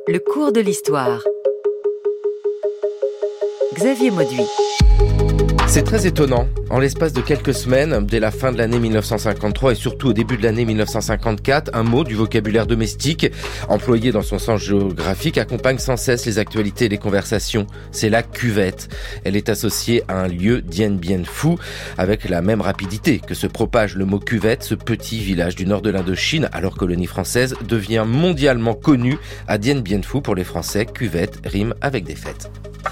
Le cours de l'histoire. Xavier Mauduit. C'est très étonnant. En l'espace de quelques semaines, dès la fin de l'année 1953 et surtout au début de l'année 1954, un mot du vocabulaire domestique, employé dans son sens géographique, accompagne sans cesse les actualités et les conversations. C'est la cuvette. Elle est associée à un lieu Dien Bien Phu, avec la même rapidité que se propage le mot cuvette. Ce petit village du nord de l'Indochine, alors colonie française, devient mondialement connu à Dien Bien Phu. Pour les Français, cuvette rime avec des fêtes.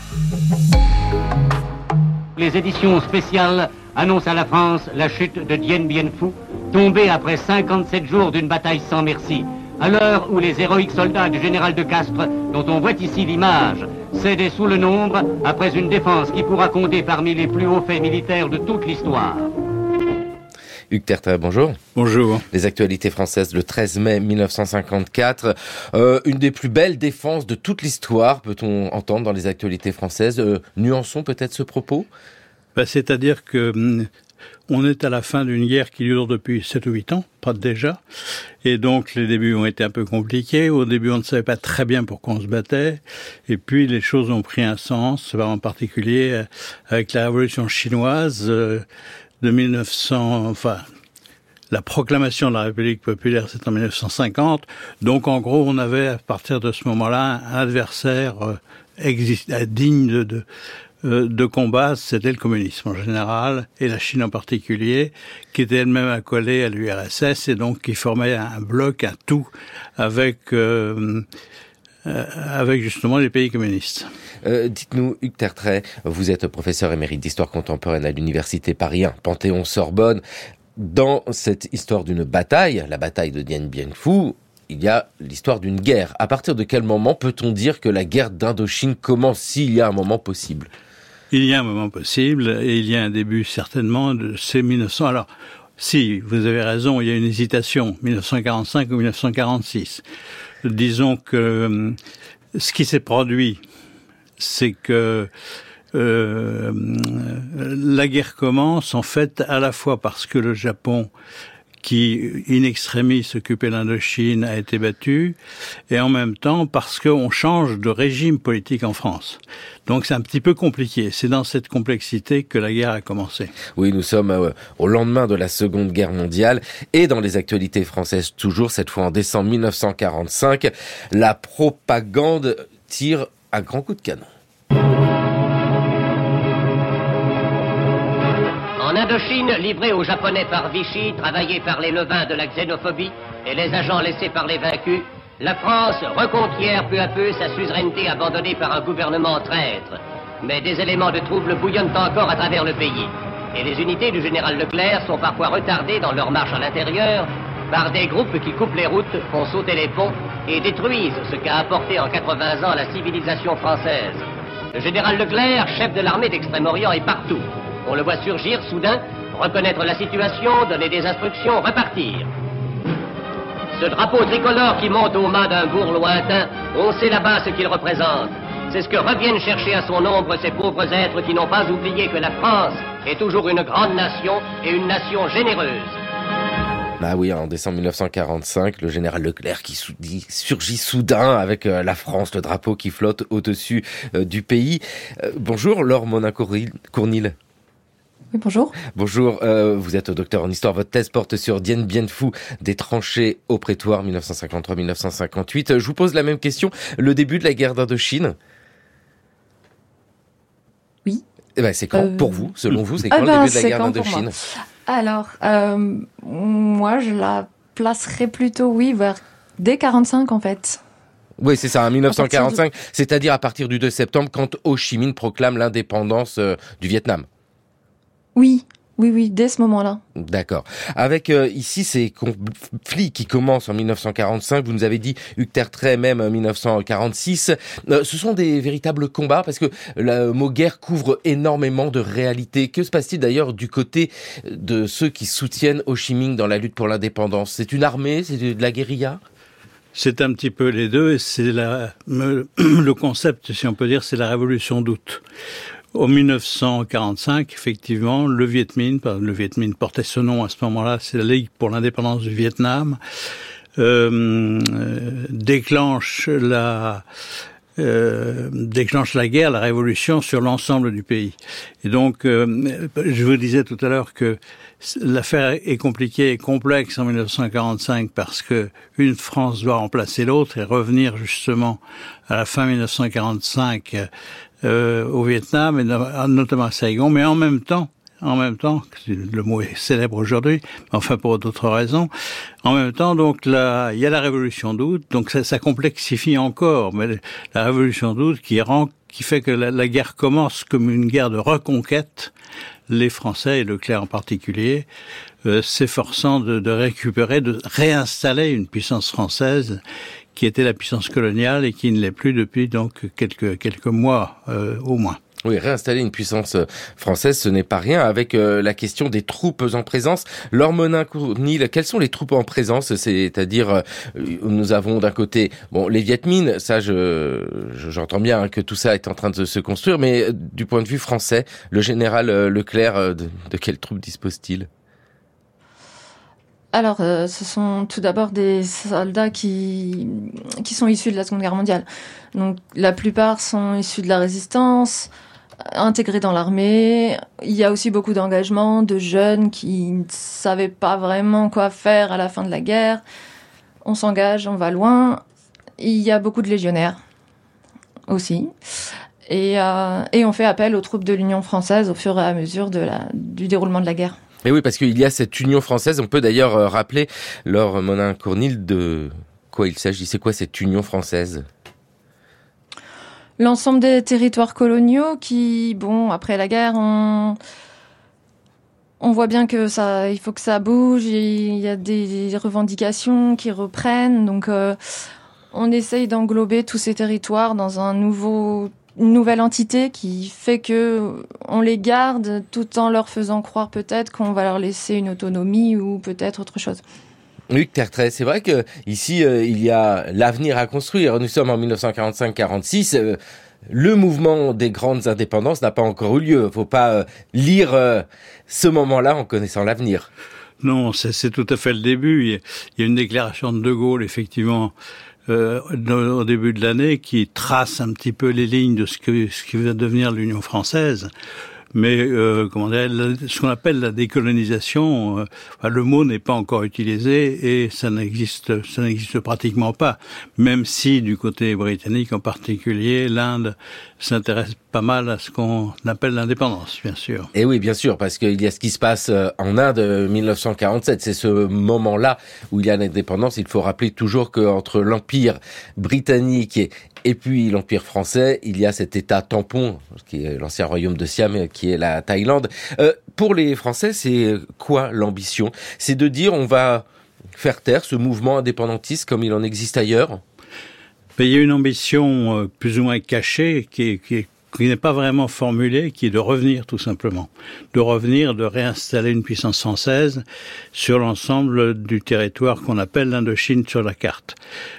Les éditions spéciales annoncent à la France la chute de Dien Bien Phu, tombée après 57 jours d'une bataille sans merci. À l'heure où les héroïques soldats du général de Castres, dont on voit ici l'image, cédaient sous le nombre après une défense qui pourra compter parmi les plus hauts faits militaires de toute l'histoire. Hugues Tertrais, bonjour. Bonjour. Les actualités françaises, le 13 mai 1954. Une des plus belles défenses de toute l'histoire, peut-on entendre dans les actualités françaises. Nuançons peut-être ce propos ? C'est-à-dire que on est à la fin d'une guerre qui dure depuis 7 ou 8 ans, pas déjà. Et donc les débuts ont été un peu compliqués. Au début, on ne savait pas très bien pourquoi on se battait. Et puis les choses ont pris un sens, en particulier avec la révolution chinoise de 1900, la proclamation de la République populaire, c'est en 1950. Donc, en gros, on avait, à partir de ce moment-là, un adversaire digne de combat, c'était le communisme en général, et la Chine en particulier, qui était elle-même accolée à l'URSS, et donc qui formait un bloc, un tout, avec justement les pays communistes. Dites-nous, Hugues Tertrais, vous êtes professeur émérite d'histoire contemporaine à l'université Paris 1, Panthéon-Sorbonne. Dans cette histoire d'une bataille, la bataille de Dien Bien Phu, il y a l'histoire d'une guerre. À partir de quel moment peut-on dire que la guerre d'Indochine commence, s'il y a un moment possible ? Il y a un moment possible, et il y a un début certainement de ces 1900. Alors, si, vous avez raison, il y a une hésitation, 1945 ou 1946. Disons que ce qui s'est produit, c'est que la guerre commence en fait à la fois parce que le Japon, qui in extremis s'occupait de l'Indochine, a été battu, et en même temps parce qu'on change de régime politique en France. Donc c'est un petit peu compliqué. C'est dans cette complexité que la guerre a commencé. Oui, nous sommes au lendemain de la Seconde Guerre mondiale, et dans les actualités françaises toujours, cette fois en décembre 1945, la propagande tire un grand coup de canon. En Indochine, livrée aux Japonais par Vichy, travaillée par les levains de la xénophobie et les agents laissés par les vaincus, la France reconquiert peu à peu sa suzeraineté abandonnée par un gouvernement traître. Mais des éléments de trouble bouillonnent encore à travers le pays. Et les unités du général Leclerc sont parfois retardées dans leur marche à l'intérieur par des groupes qui coupent les routes, font sauter les ponts et détruisent ce qu'a apporté en 80 ans la civilisation française. Le général Leclerc, chef de l'armée d'Extrême-Orient, est partout. On le voit surgir soudain, reconnaître la situation, donner des instructions, repartir. Ce drapeau tricolore qui monte au mât d'un bourg lointain, on sait là-bas ce qu'il représente. C'est ce que reviennent chercher à son ombre ces pauvres êtres qui n'ont pas oublié que la France est toujours une grande nation et une nation généreuse. Ah oui, en décembre 1945, le général Leclerc qui surgit soudain avec la France, le drapeau qui flotte au-dessus du pays. Bonjour Laure Monin-Cournil. Oui, bonjour. Bonjour, vous êtes docteur en histoire. Votre thèse porte sur Dien Bien Phu, des tranchées au prétoire 1953-1958. Je vous pose la même question. Le début de la guerre d'Indochine ? Oui. C'est quand pour vous, selon vous, c'est quand le début de la guerre d'Indochine ? Alors, moi, je la placerais plutôt, dès 45 en fait. Oui, c'est ça, 1945, c'est-à-dire à partir du 2 septembre, quand Ho Chi Minh proclame l'indépendance du Vietnam. Oui, dès ce moment-là. D'accord. Avec ici ces conflits qui commencent en 1945, vous nous avez dit, Hugues Tertrais, même 1946, ce sont des véritables combats parce que le mot guerre couvre énormément de réalités. Que se passe-t-il d'ailleurs du côté de ceux qui soutiennent Ho Chi Minh dans la lutte pour l'indépendance ? C'est une armée, c'est de la guérilla ? C'est un petit peu les deux, et c'est le concept, si on peut dire, c'est la révolution d'août. En 1945, effectivement, le Viet Minh portait ce nom à ce moment-là, c'est la Ligue pour l'indépendance du Vietnam, déclenche la guerre, la révolution sur l'ensemble du pays. Et donc, je vous disais tout à l'heure que l'affaire est compliquée et complexe en 1945 parce que une France doit remplacer l'autre et revenir justement à la fin 1945 au Vietnam et notamment à Saigon, mais en même temps, le mot est célèbre aujourd'hui, enfin pour d'autres raisons. En même temps, donc il y a la Révolution d'août, donc ça complexifie encore, mais la Révolution d'août qui fait que la guerre commence comme une guerre de reconquête, les Français et Leclerc en particulier, s'efforçant de récupérer, de réinstaller une puissance française qui était la puissance coloniale et qui ne l'est plus depuis donc quelques mois au moins. Oui, réinstaller une puissance française, ce n'est pas rien. Avec la question des troupes en présence, Laure Monin-Cournil, quelles sont les troupes en présence? C'est-à-dire, nous avons d'un côté, les Viet Minh, ça, j'entends bien que tout ça est en train de se construire, mais du point de vue français, le général Leclerc, de quelles troupes dispose-t-il? Alors, ce sont tout d'abord des soldats qui sont issus de la Seconde Guerre mondiale. Donc, la plupart sont issus de la résistance, intégrés dans l'armée. Il y a aussi beaucoup d'engagement de jeunes qui ne savaient pas vraiment quoi faire à la fin de la guerre. On s'engage, on va loin. Il y a beaucoup de légionnaires aussi. Et on fait appel aux troupes de l'Union française au fur et à mesure du déroulement de la guerre. Et oui, parce qu'il y a cette Union française. On peut d'ailleurs rappeler, Laure Monin-Cournil, de quoi il s'agit. C'est quoi cette Union française? L'ensemble des territoires coloniaux qui, après la guerre, on voit bien que il faut que ça bouge. Il y a des revendications qui reprennent. Donc, on essaye d'englober tous ces territoires dans une nouvelle entité qui fait que on les garde tout en leur faisant croire peut-être qu'on va leur laisser une autonomie ou peut-être autre chose. Luc Tertrais, c'est vrai que ici il y a l'avenir à construire. Nous sommes en 1945-46. Le mouvement des grandes indépendances n'a pas encore eu lieu. Faut pas lire ce moment-là en connaissant l'avenir. Non, c'est tout à fait le début. Il y a une déclaration de De Gaulle, effectivement, au début de l'année, qui trace un petit peu les lignes de ce qui va devenir l'Union française. Mais ce qu'on appelle la décolonisation, le mot n'est pas encore utilisé et ça n'existe pratiquement pas. Même si du côté britannique en particulier, l'Inde s'intéresse pas mal à ce qu'on appelle l'indépendance, bien sûr. Et oui, bien sûr, parce qu'il y a ce qui se passe en Inde 1947. C'est ce moment-là où il y a l'indépendance. Il faut rappeler toujours qu'entre l'Empire britannique et puis l'Empire français, il y a cet État tampon, qui est l'ancien royaume de Siam, qui est la Thaïlande. Pour les Français, c'est quoi l'ambition? C'est de dire on va faire taire ce mouvement indépendantiste comme il en existe ailleurs? Il y a une ambition plus ou moins cachée qui n'est pas vraiment formulée, qui est de revenir tout simplement. De revenir, de réinstaller une puissance française sur l'ensemble du territoire qu'on appelle l'Indochine sur la carte.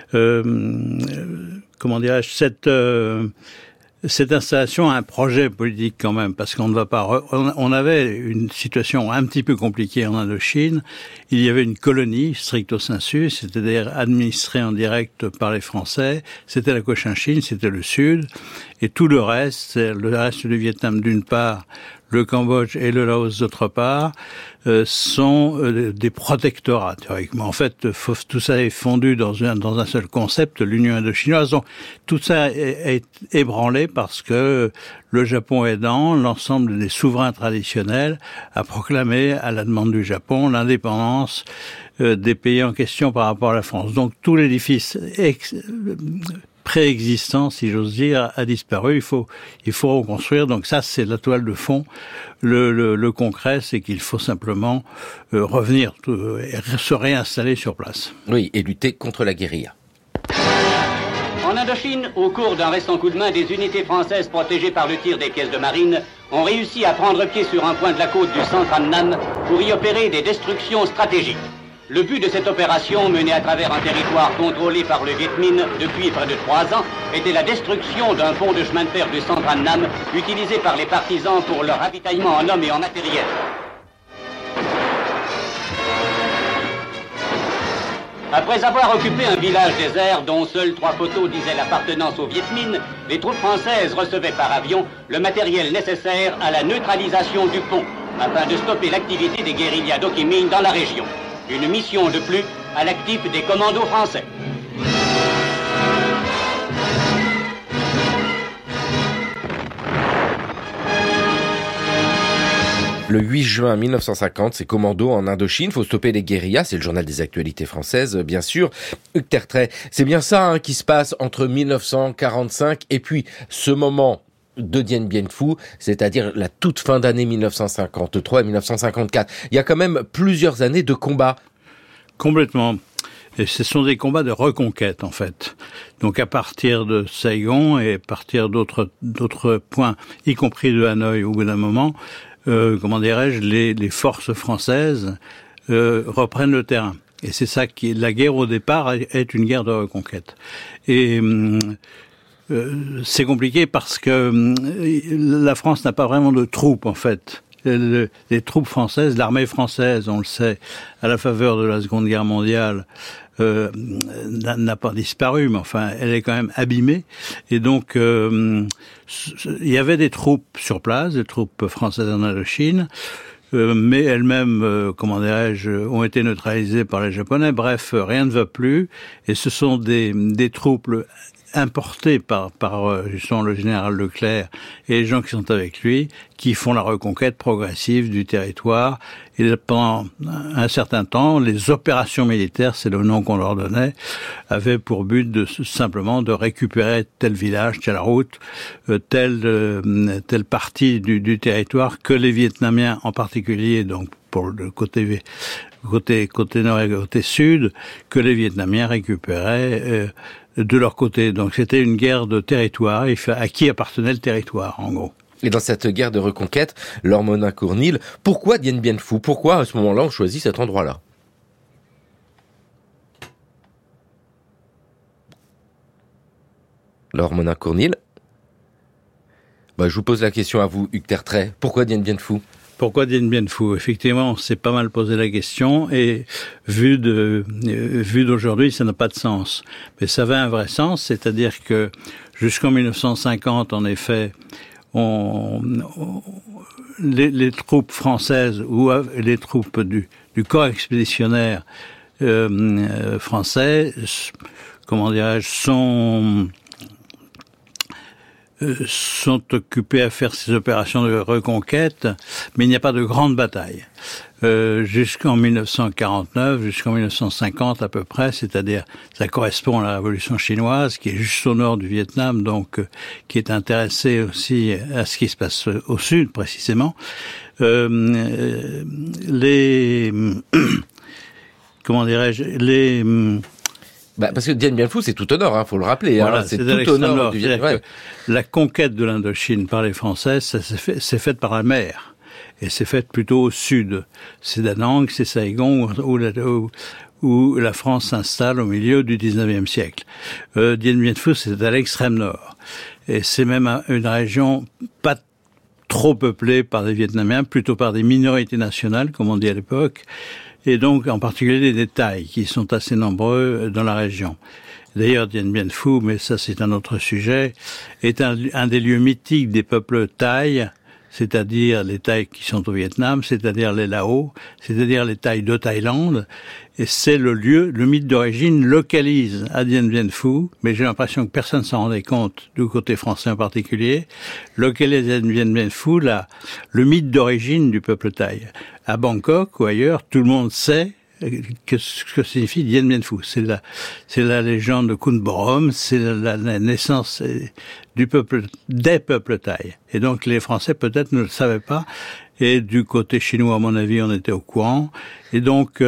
Cette installation a un projet politique quand même, parce qu'on ne va pas. On avait une situation un petit peu compliquée en Indochine. Il y avait une colonie stricto sensu, c'est-à-dire administrée en direct par les Français. C'était la Cochinchine, c'était le Sud, et tout le reste du Vietnam d'une part, le Cambodge et le Laos d'autre part, sont des protectorats théoriquement. En fait, tout ça est fondu dans un seul concept, l'Union indochinoise. Donc, tout ça est ébranlé parce que le Japon aidant, l'ensemble des souverains traditionnels a proclamé à la demande du Japon l'indépendance des pays en question par rapport à la France. Donc, tout l'édifice préexistant, si j'ose dire, a disparu. Il faut reconstruire. Donc ça, c'est la toile de fond. Le concret, c'est qu'il faut simplement revenir et se réinstaller sur place. Oui, et lutter contre la guérilla. En Indochine, au cours d'un récent coup de main, des unités françaises protégées par le tir des pièces de marine ont réussi à prendre pied sur un point de la côte du centre Annam pour y opérer des destructions stratégiques. Le but de cette opération, menée à travers un territoire contrôlé par le Viet Minh depuis près de 3 ans, était la destruction d'un pont de chemin de fer du centre Annam, utilisé par les partisans pour leur ravitaillement en hommes et en matériel. Après avoir occupé un village désert dont seuls 3 photos disaient l'appartenance aux Viet Minh, les troupes françaises recevaient par avion le matériel nécessaire à la neutralisation du pont, afin de stopper l'activité des guérillas d'Ho Chi Minh dans la région. Une mission de plus à l'actif des commandos français. Le 8 juin 1950, c'est commando en Indochine, faut stopper les guérillas, c'est le journal des actualités françaises, bien sûr. Hugues Tertrais, c'est bien ça qui se passe entre 1945 et puis ce moment de Dien Bien Phu, c'est-à-dire la toute fin d'année 1953 et 1954. Il y a quand même plusieurs années de combats. Complètement. Et ce sont des combats de reconquête, en fait. Donc, à partir de Saigon et à partir d'autres points, y compris de Hanoï, au bout d'un moment, les forces françaises reprennent le terrain. Et c'est ça qui, la guerre au départ est une guerre de reconquête. Et c'est compliqué parce que la France n'a pas vraiment de troupes, en fait. Les troupes françaises, l'armée française, on le sait, à la faveur de la Seconde Guerre mondiale, n'a pas disparu, mais enfin, elle est quand même abîmée. Et donc, il y avait des troupes sur place, des troupes françaises en Indochine, mais elles-mêmes, ont été neutralisées par les Japonais. Bref, rien ne va plus. Et ce sont des troupes importés par justement le général Leclerc et les gens qui sont avec lui, qui font la reconquête progressive du territoire. Et pendant un certain temps, les opérations militaires, c'est le nom qu'on leur donnait, avaient pour but simplement de récupérer tel village, telle route, telle partie du territoire que les Vietnamiens en particulier, donc pour le côté nord et côté sud, que les Vietnamiens récupéraient de leur côté. Donc c'était une guerre de territoire, à qui appartenait le territoire, en gros. Et dans cette guerre de reconquête, Laure Monin-Cournil, pourquoi Dien Bien Phu? Pourquoi, à ce moment-là, on choisit cet endroit-là? Laure Monin-Cournil? Je vous pose la question à vous, Hugues Tertrais. Pourquoi Dien Bien Phu? Pourquoi Dien Bien Phu? Effectivement, on s'est pas mal posé la question et vu d'aujourd'hui, ça n'a pas de sens. Mais ça avait un vrai sens, c'est-à-dire que jusqu'en 1950, en effet, les troupes françaises ou les troupes du corps expéditionnaire français, sont occupés à faire ces opérations de reconquête, mais il n'y a pas de grande bataille. Jusqu'en 1949, jusqu'en 1950 à peu près, c'est-à-dire ça correspond à la révolution chinoise, qui est juste au nord du Vietnam, donc qui est intéressée aussi à ce qui se passe au sud précisément. Parce que Dien Bien Phu, c'est tout au nord, faut le rappeler. Voilà, c'est tout au nord du Vietnam. La conquête de l'Indochine par les Français, c'est fait par la mer. Et c'est fait plutôt au sud. C'est Da Nang, c'est Saigon, où la France s'installe au milieu du 19e siècle. Dien Bien Phu, c'est à l'extrême nord. Et c'est même une région pas trop peuplée par des Vietnamiens, plutôt par des minorités nationales, comme on dit à l'époque, et donc en particulier des Thaïs, qui sont assez nombreux dans la région. D'ailleurs, Dien Bien Phu, mais ça c'est un autre sujet, est un des lieux mythiques des peuples Thaïs, c'est-à-dire les Thaïs qui sont au Vietnam, c'est-à-dire les Lao, c'est-à-dire les Thaïs de Thaïlande, et c'est le mythe d'origine localise à Dien Bien Phu, mais j'ai l'impression que personne ne s'en rendait compte, du côté français en particulier, localise à Dien Bien Phu le mythe d'origine du peuple Thaï. À Bangkok ou ailleurs, tout le monde sait ce que signifie Dien Bien Phu. C'est la légende de Kun Borom, c'est la naissance des peuples Thaïs. Et donc les Français peut-être ne le savaient pas. Et du côté chinois, à mon avis, on était au courant. Et donc,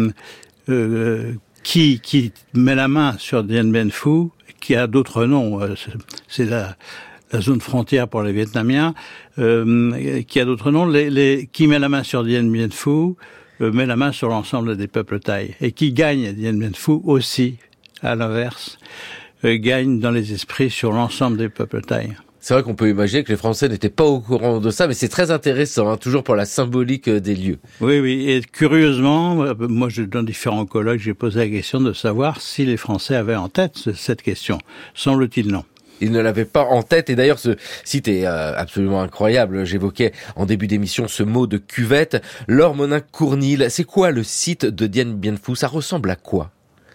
qui met la main sur Dien Bien Phu, qui a d'autres noms, c'est la zone frontière pour les Vietnamiens, qui a d'autres noms, qui met la main sur Dien Bien Phu, met la main sur l'ensemble des peuples Thaïs. Et qui gagne Dien Bien Phu aussi, à l'inverse, gagne dans les esprits sur l'ensemble des peuples Thaïs. C'est vrai qu'on peut imaginer que les Français n'étaient pas au courant de ça, mais c'est très intéressant, hein, toujours pour la symbolique des lieux. Oui, et curieusement, moi, dans différents colloques, j'ai posé la question de savoir si les Français avaient en tête cette question. Semble-t-il non. Ils ne l'avaient pas en tête, et d'ailleurs ce site est absolument incroyable. J'évoquais en début d'émission ce mot de cuvette. Laure Monin-Cournil, c'est quoi le site de Dien Bien Phu? Ça ressemble à quoi?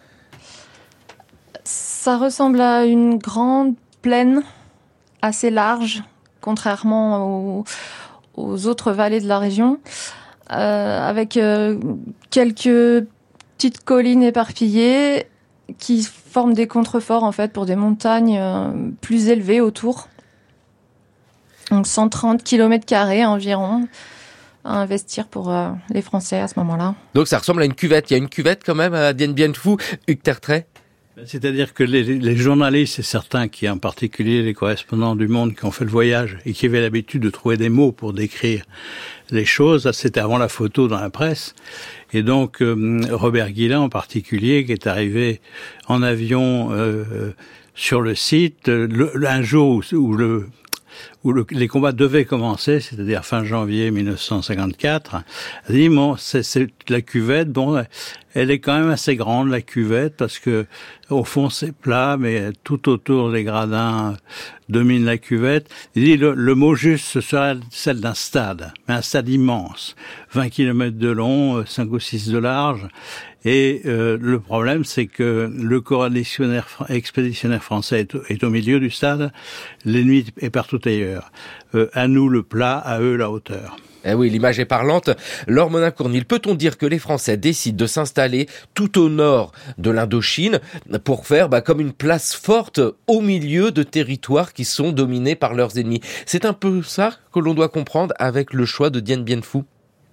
Ça ressemble à une grande plaine assez large, contrairement aux autres vallées de la région, avec quelques petites collines éparpillées qui forment des contreforts en fait pour des montagnes plus élevées autour. Donc 130 km² environ à investir pour les Français à ce moment-là. Donc ça ressemble à une cuvette. Il y a une cuvette quand même à Dien Bien Phu, Hugues Tertrais? C'est-à-dire que les journalistes et certains qui, en particulier les correspondants du Monde qui ont fait le voyage et qui avaient l'habitude de trouver des mots pour décrire les choses, c'était avant la photo dans la presse. Et donc Robert Guillain en particulier, qui est arrivé en avion sur le site un jour où les combats devaient commencer, c'est-à-dire fin janvier 1954, a dit bon, c'est la cuvette, bon, elle est quand même assez grande la cuvette parce que au fond c'est plat, mais tout autour des gradins domine la cuvette. Il dit le mot juste ce serait celle d'un stade, mais un stade immense, 20 km de long, 5 ou 6 de large. Et le problème, c'est que le corps expéditionnaire français est au milieu du stade, l'ennemi est partout ailleurs. À nous le plat, à eux la hauteur. Eh oui, l'image est parlante. Laure Monin-Cournil, peut-on dire que les Français décident de s'installer tout au nord de l'Indochine pour faire comme une place forte au milieu de territoires qui sont dominés par leurs ennemis? C'est un peu ça que l'on doit comprendre avec le choix de Dien Bien Phu.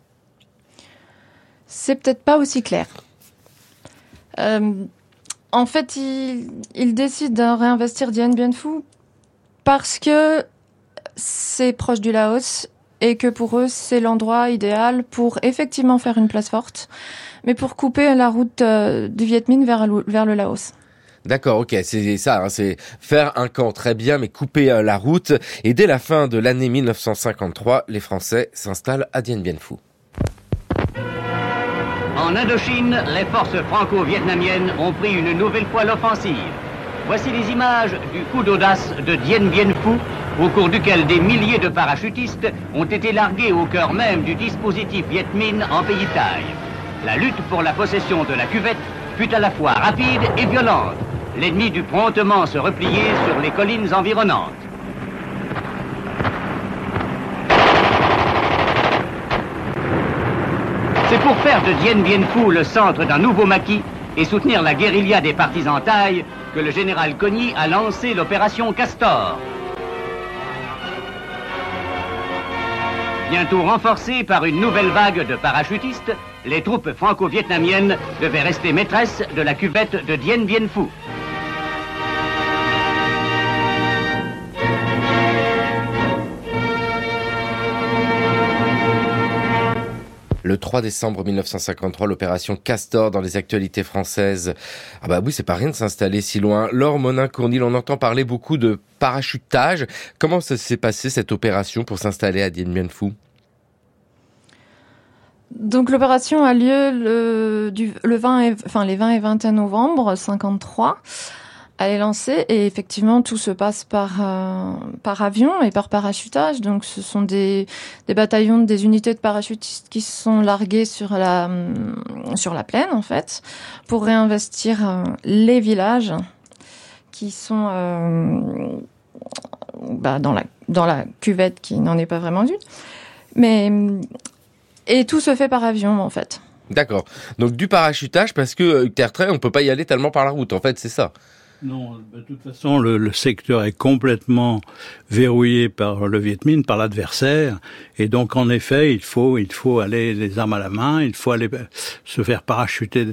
C'est peut-être pas aussi clair. En fait, ils décident de réinvestir Dien Bien Phu parce que c'est proche du Laos et que pour eux, c'est l'endroit idéal pour effectivement faire une place forte, mais pour couper la route du Viet Minh vers le Laos. D'accord, ok, c'est ça, hein, c'est faire un camp très bien, mais couper la route. Et dès la fin de l'année 1953, les Français s'installent à Dien Bien Phu. En Indochine, les forces franco-vietnamiennes ont pris une nouvelle fois l'offensive. Voici les images du coup d'audace de Dien Bien Phu, au cours duquel des milliers de parachutistes ont été largués au cœur même du dispositif Viet Minh en pays thaï. La lutte pour la possession de la cuvette fut à la fois rapide et violente. L'ennemi dut promptement se replier sur les collines environnantes. C'est pour faire de Dien Bien Phu le centre d'un nouveau maquis et soutenir la guérilla des partisans thaïs que le général Cogny a lancé l'opération Castor. Bientôt renforcées par une nouvelle vague de parachutistes, les troupes franco-vietnamiennes devaient rester maîtresses de la cuvette de Dien Bien Phu. Le 3 décembre 1953, l'opération Castor dans les actualités françaises. Ah bah oui, c'est pas rien de s'installer si loin. Laure Monin-Cournil, on entend parler beaucoup de parachutage. Comment ça s'est passé cette opération pour s'installer à Dien Bien Phu? Donc l'opération a lieu les 20 et 21 novembre 1953. Elle est lancée et effectivement tout se passe par avion et par parachutage. Donc ce sont des bataillons, des unités de parachutistes qui sont largués sur la plaine en fait pour réinvestir les villages qui sont dans la cuvette qui n'en est pas vraiment une. Et tout se fait par avion en fait. D'accord. Donc du parachutage parce que Tertrais, on peut pas y aller tellement par la route. En fait, c'est ça. Non, de toute façon, le secteur est complètement verrouillé par le Viet Minh, par l'adversaire, et donc en effet, il faut aller les armes à la main, il faut aller se faire parachuter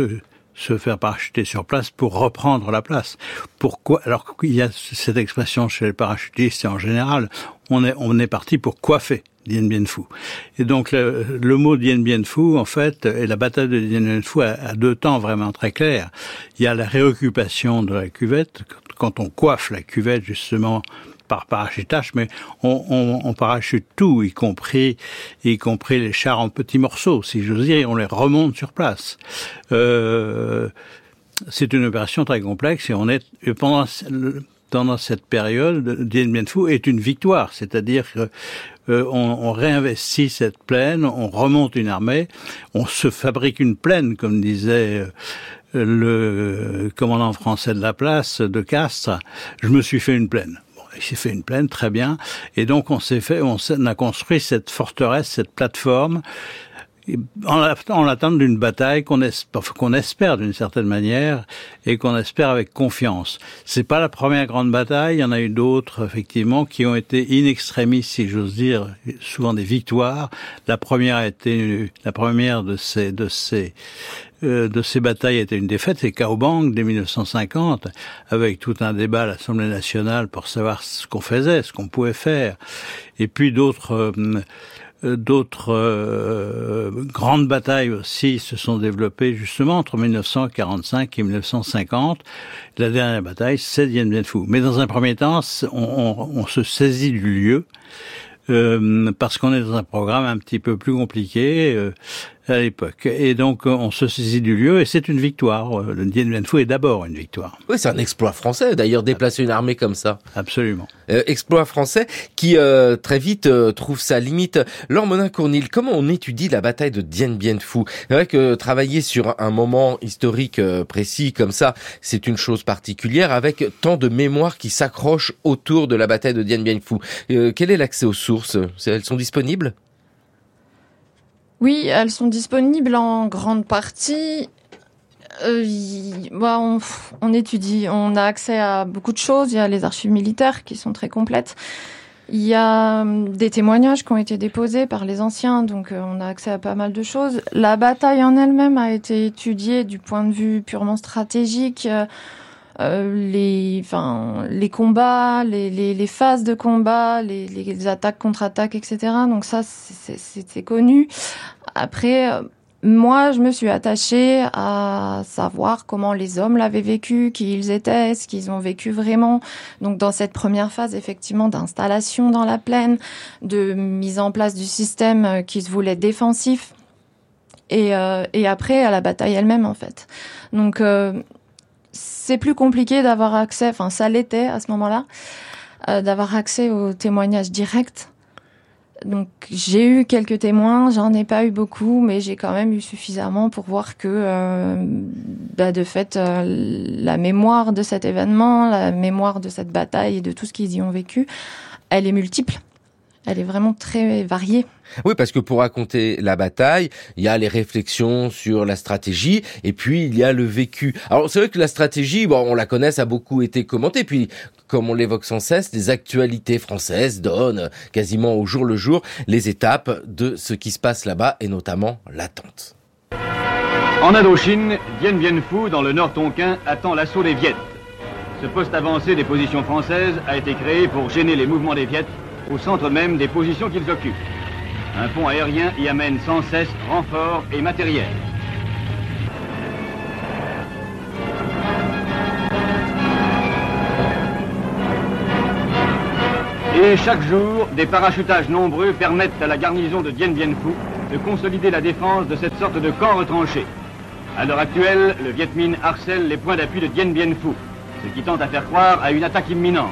sur place pour reprendre la place. Pourquoi? Alors il y a cette expression chez les parachutistes et en général, on est parti pour coiffer Dien Bien Phu. Et donc le mot Dien Bien Phu, en fait, et la bataille de Dien Bien Phu a deux temps vraiment très clairs. Il y a la réoccupation de la cuvette, quand on coiffe la cuvette justement par parachutage, mais on parachute tout, y compris les chars en petits morceaux, si j'ose dire, et on les remonte sur place. C'est une opération très complexe et on est pendant cette période, Dien Bien Phu est une victoire, c'est-à-dire que on réinvestit cette plaine, on remonte une armée, on se fabrique une plaine, comme disait le commandant français de la place de Castres. Je me suis fait une plaine. Bon, il s'est fait une plaine, très bien, et donc on a construit cette forteresse, cette plateforme, en l'attente d'une bataille qu'on espère d'une certaine manière et qu'on espère avec confiance. C'est pas la première grande bataille, il y en a eu d'autres effectivement qui ont été in extremis, si j'ose dire, souvent des victoires. La première de ces batailles était une défaite, c'est Cao Bang dès 1950, avec tout un débat à l'Assemblée nationale pour savoir ce qu'on faisait, ce qu'on pouvait faire. Et puis d'autres grandes batailles aussi se sont développées justement entre 1945 et 1950. La dernière bataille, c'est Dien Bien Phu. Mais dans un premier temps, on se saisit du lieu parce qu'on est dans un programme un petit peu plus compliqué à l'époque. Et donc, on se saisit du lieu et c'est une victoire. Le Dien Bien Phu est d'abord une victoire. Oui, c'est un exploit français, d'ailleurs, déplacer une armée comme ça. Absolument. Exploit français qui, très vite, trouve sa limite. Laure Monin-Cournil, comment on étudie la bataille de Dien Bien Phu? C'est vrai que travailler sur un moment historique précis comme ça, c'est une chose particulière, avec tant de mémoires qui s'accrochent autour de la bataille de Dien Bien Phu. Quel est l'accès aux sources? Elles sont disponibles? Oui, elles sont disponibles en grande partie. On étudie, on a accès à beaucoup de choses. Il y a les archives militaires qui sont très complètes. Il y a des témoignages qui ont été déposés par les anciens, donc on a accès à pas mal de choses. La bataille en elle-même a été étudiée du point de vue purement stratégique. Les combats, les phases de combat, les attaques, contre-attaques, etc. Donc ça, c'est connu. Après, moi, je me suis attachée à savoir comment les hommes l'avaient vécu, qui ils étaient, ce qu'ils ont vécu vraiment. Donc dans cette première phase, effectivement, d'installation dans la plaine, de mise en place du système qui se voulait défensif, et après à la bataille elle-même, en fait. Donc c'est plus compliqué d'avoir accès, enfin ça l'était à ce moment-là, d'avoir accès aux témoignages directs. Donc j'ai eu quelques témoins, j'en ai pas eu beaucoup, mais j'ai quand même eu suffisamment pour voir que, de fait, la mémoire de cet événement, la mémoire de cette bataille et de tout ce qu'ils y ont vécu, elle est multiple. Elle est vraiment très variée. Oui, parce que pour raconter la bataille, il y a les réflexions sur la stratégie, et puis il y a le vécu. Alors c'est vrai que la stratégie, on la connaît, ça a beaucoup été commenté, puis comme on l'évoque sans cesse, les actualités françaises donnent quasiment au jour le jour les étapes de ce qui se passe là-bas, et notamment l'attente. En Indochine, Dien Bien Phu, dans le nord tonkin, attend l'assaut des Viettes. Ce poste avancé des positions françaises a été créé pour gêner les mouvements des Viettes au centre même des positions qu'ils occupent. Un pont aérien y amène sans cesse renforts et matériel. Et chaque jour, des parachutages nombreux permettent à la garnison de Dien Bien Phu de consolider la défense de cette sorte de camp retranché. À l'heure actuelle, le Viet Minh harcèle les points d'appui de Dien Bien Phu, ce qui tente à faire croire à une attaque imminente.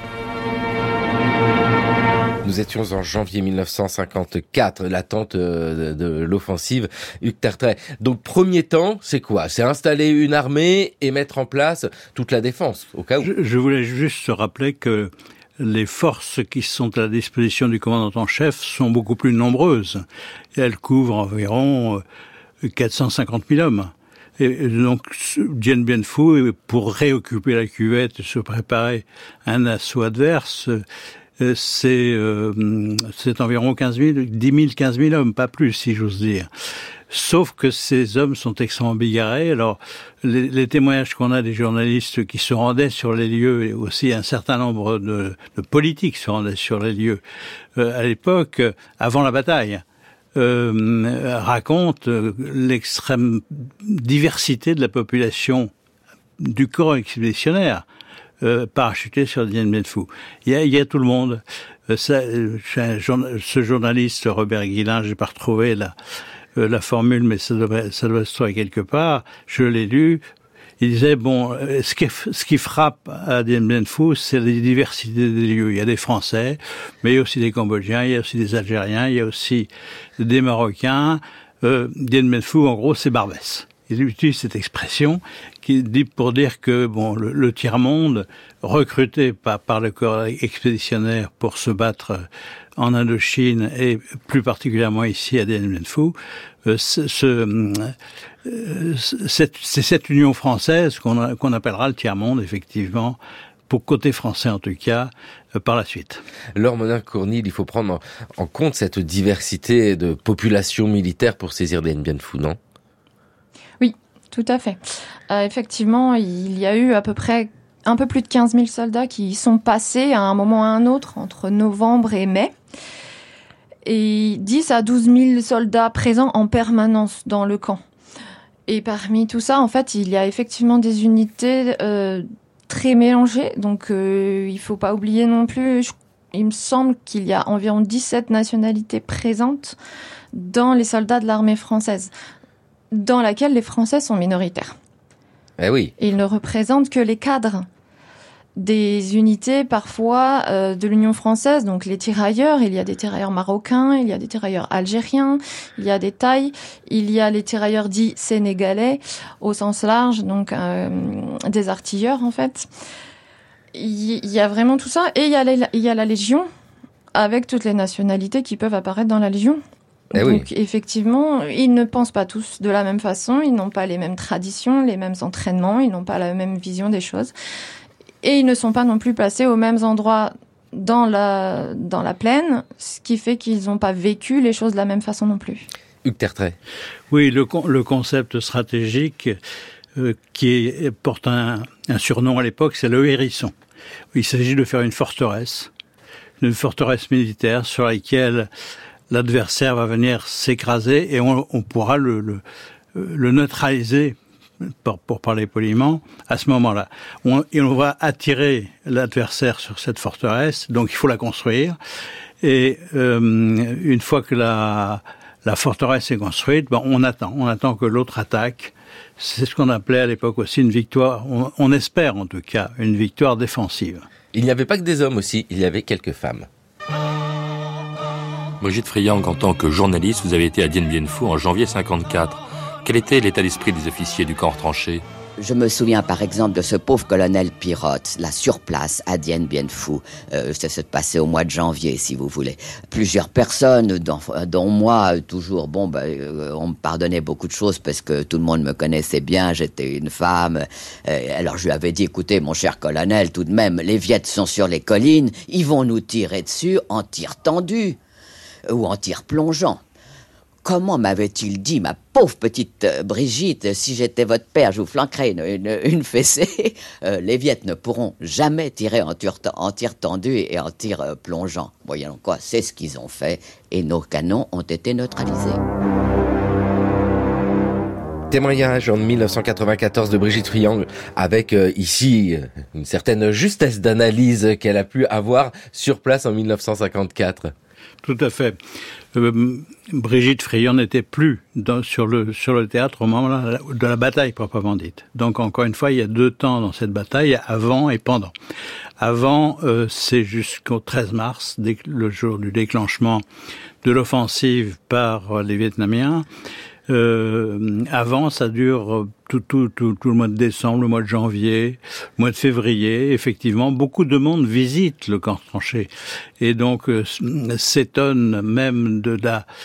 Nous étions en janvier 1954, l'attente de l'offensive Hugues Tertrais. Donc, premier temps, c'est quoi? C'est installer une armée et mettre en place toute la défense, au cas où. Je voulais juste rappeler que les forces qui sont à la disposition du commandant en chef sont beaucoup plus nombreuses. Elles couvrent environ 450 000 hommes. Et donc, Dien Bien Phu, pour réoccuper la cuvette et se préparer à un assaut adverse, c'est environ 10 000 hommes, pas plus, si j'ose dire. Sauf que ces hommes sont extrêmement bigarrés. Alors, les témoignages qu'on a des journalistes qui se rendaient sur les lieux, et aussi un certain nombre de politiques se rendaient sur les lieux à l'époque, avant la bataille, racontent l'extrême diversité de la population du corps expéditionnaire. parachutés sur Dien Bien Phu. Il y a tout le monde. Ce journaliste Robert Guillain, j'ai pas retrouvé la formule, mais ça doit se trouver quelque part. Je l'ai lu. Il disait, ce qui frappe à Dien Bien Phu, c'est la diversité des lieux. Il y a des Français, mais il y a aussi des Cambodgiens, il y a aussi des Algériens, il y a aussi des Marocains. Dien Bien Phu, en gros, c'est Barbès. Il utilise cette expression qui dit pour dire que le tiers-monde recruté par le corps expéditionnaire pour se battre en Indochine et plus particulièrement ici à Dien Bien Phu, c'est cette union française qu'on appellera le tiers-monde, effectivement, pour côté français en tout cas, par la suite. Laure Monin-Cournil, il faut prendre en compte cette diversité de population militaire pour saisir Dien Bien Phu, non ? Oui, tout à fait. Effectivement, il y a eu à peu près un peu plus de 15 000 soldats qui y sont passés à un moment ou à un autre entre novembre et mai. Et 10 à 12 000 soldats présents en permanence dans le camp. Et parmi tout ça, en fait, il y a effectivement des unités très mélangées. Donc, il faut pas oublier non plus, il me semble qu'il y a environ 17 nationalités présentes dans les soldats de l'armée française, dans laquelle les Français sont minoritaires. Eh oui. Et ils ne représentent que les cadres des unités parfois de l'Union française, donc les tirailleurs. Il y a des tirailleurs marocains, il y a des tirailleurs algériens, il y a des Thaïs, il y a les tirailleurs dits sénégalais au sens large, donc des artilleurs en fait. Il y a vraiment tout ça, et il y a la Légion avec toutes les nationalités qui peuvent apparaître dans la Légion. Eh donc oui. effectivement, ils ne pensent pas tous de la même façon, ils n'ont pas les mêmes traditions, les mêmes entraînements, ils n'ont pas la même vision des choses. Et ils ne sont pas non plus placés aux mêmes endroits dans la plaine, ce qui fait qu'ils n'ont pas vécu les choses de la même façon non plus. Hugues Tertrais. Oui, le concept stratégique qui porte un surnom à l'époque, c'est le hérisson. Il s'agit de faire une forteresse militaire sur laquelle l'adversaire va venir s'écraser et on pourra le neutraliser, pour parler poliment, à ce moment-là. On va attirer l'adversaire sur cette forteresse, donc il faut la construire. Et une fois que la forteresse est construite, on attend que l'autre attaque. C'est ce qu'on appelait à l'époque aussi une victoire, on espère en tout cas, une victoire défensive. Il n'y avait pas que des hommes aussi, il y avait quelques femmes. Brigitte Friang, en tant que journaliste, vous avez été à Dien Bien Phu en janvier 54. Quel était l'état d'esprit des officiers du camp retranché ? Je me souviens par exemple de ce pauvre colonel Pirotte, là sur place à Dien Bien Phu. Ça s'est passé au mois de janvier, si vous voulez. Plusieurs personnes, dont moi, toujours, on me pardonnait beaucoup de choses parce que tout le monde me connaissait bien, j'étais une femme. Alors je lui avais dit, écoutez, mon cher colonel, tout de même, les Viettes sont sur les collines, ils vont nous tirer dessus en tir tendu ou en tir plongeant. Comment m'avait-il dit, ma pauvre petite Brigitte, si j'étais votre père, je vous flanquerais une fessée. Les Viettes ne pourront jamais tirer en tir tendu et en tir plongeant. Voyons quoi, c'est ce qu'ils ont fait et nos canons ont été neutralisés. Témoignage en 1994 de Brigitte Friang avec ici une certaine justesse d'analyse qu'elle a pu avoir sur place en 1954. Tout à fait. Brigitte Friang n'était plus sur le théâtre au moment de la bataille proprement dite. Donc encore une fois, il y a deux temps dans cette bataille, avant et pendant. Avant, c'est jusqu'au 13 mars, le jour du déclenchement de l'offensive par les Vietnamiens. Avant, ça dure tout le mois de décembre, le mois de janvier, le mois de février. Effectivement, beaucoup de monde visite le camp tranché et donc s'étonne même de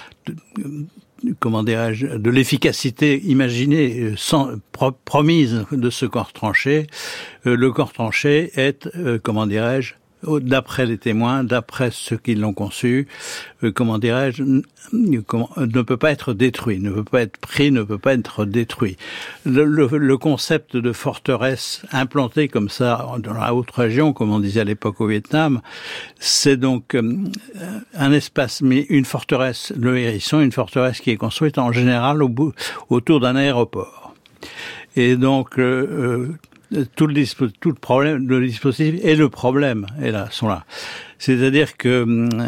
l'efficacité imaginée, promise de ce camp tranché. Le camp tranché est, d'après les témoins, d'après ceux qui l'ont conçu, ne peut pas être détruit, ne peut pas être pris, ne peut pas être détruit. Le concept de forteresse implantée comme ça dans la haute région, comme on disait à l'époque au Vietnam, c'est donc un espace, mais une forteresse, le hérisson, une forteresse qui est construite en général autour d'un aéroport. Et donc, tout le problème, le dispositif et le problème sont là. C'est-à-dire que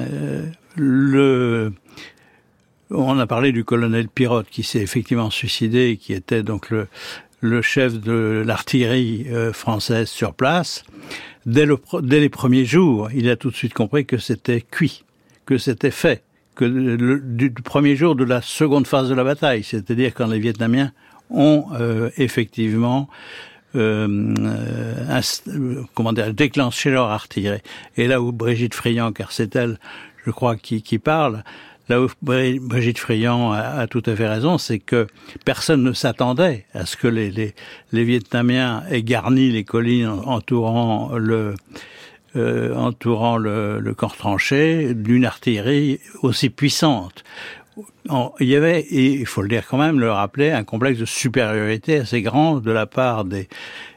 on a parlé du colonel Pirotte qui s'est effectivement suicidé et qui était donc le chef de l'artillerie française sur place. Dès les premiers jours, il a tout de suite compris que c'était cuit, que c'était fait, que du premier jour de la seconde phase de la bataille, c'est-à-dire quand les Vietnamiens ont effectivement déclenché leur artillerie. Et là où Brigitte Friand, car c'est elle, je crois, qui parle, là où Brigitte Friand a tout à fait raison, c'est que personne ne s'attendait à ce que les Vietnamiens aient garni les collines entourant le camp tranché d'une artillerie aussi puissante. Il y avait, et il faut le dire quand même, le rappeler, un complexe de supériorité assez grand de la part des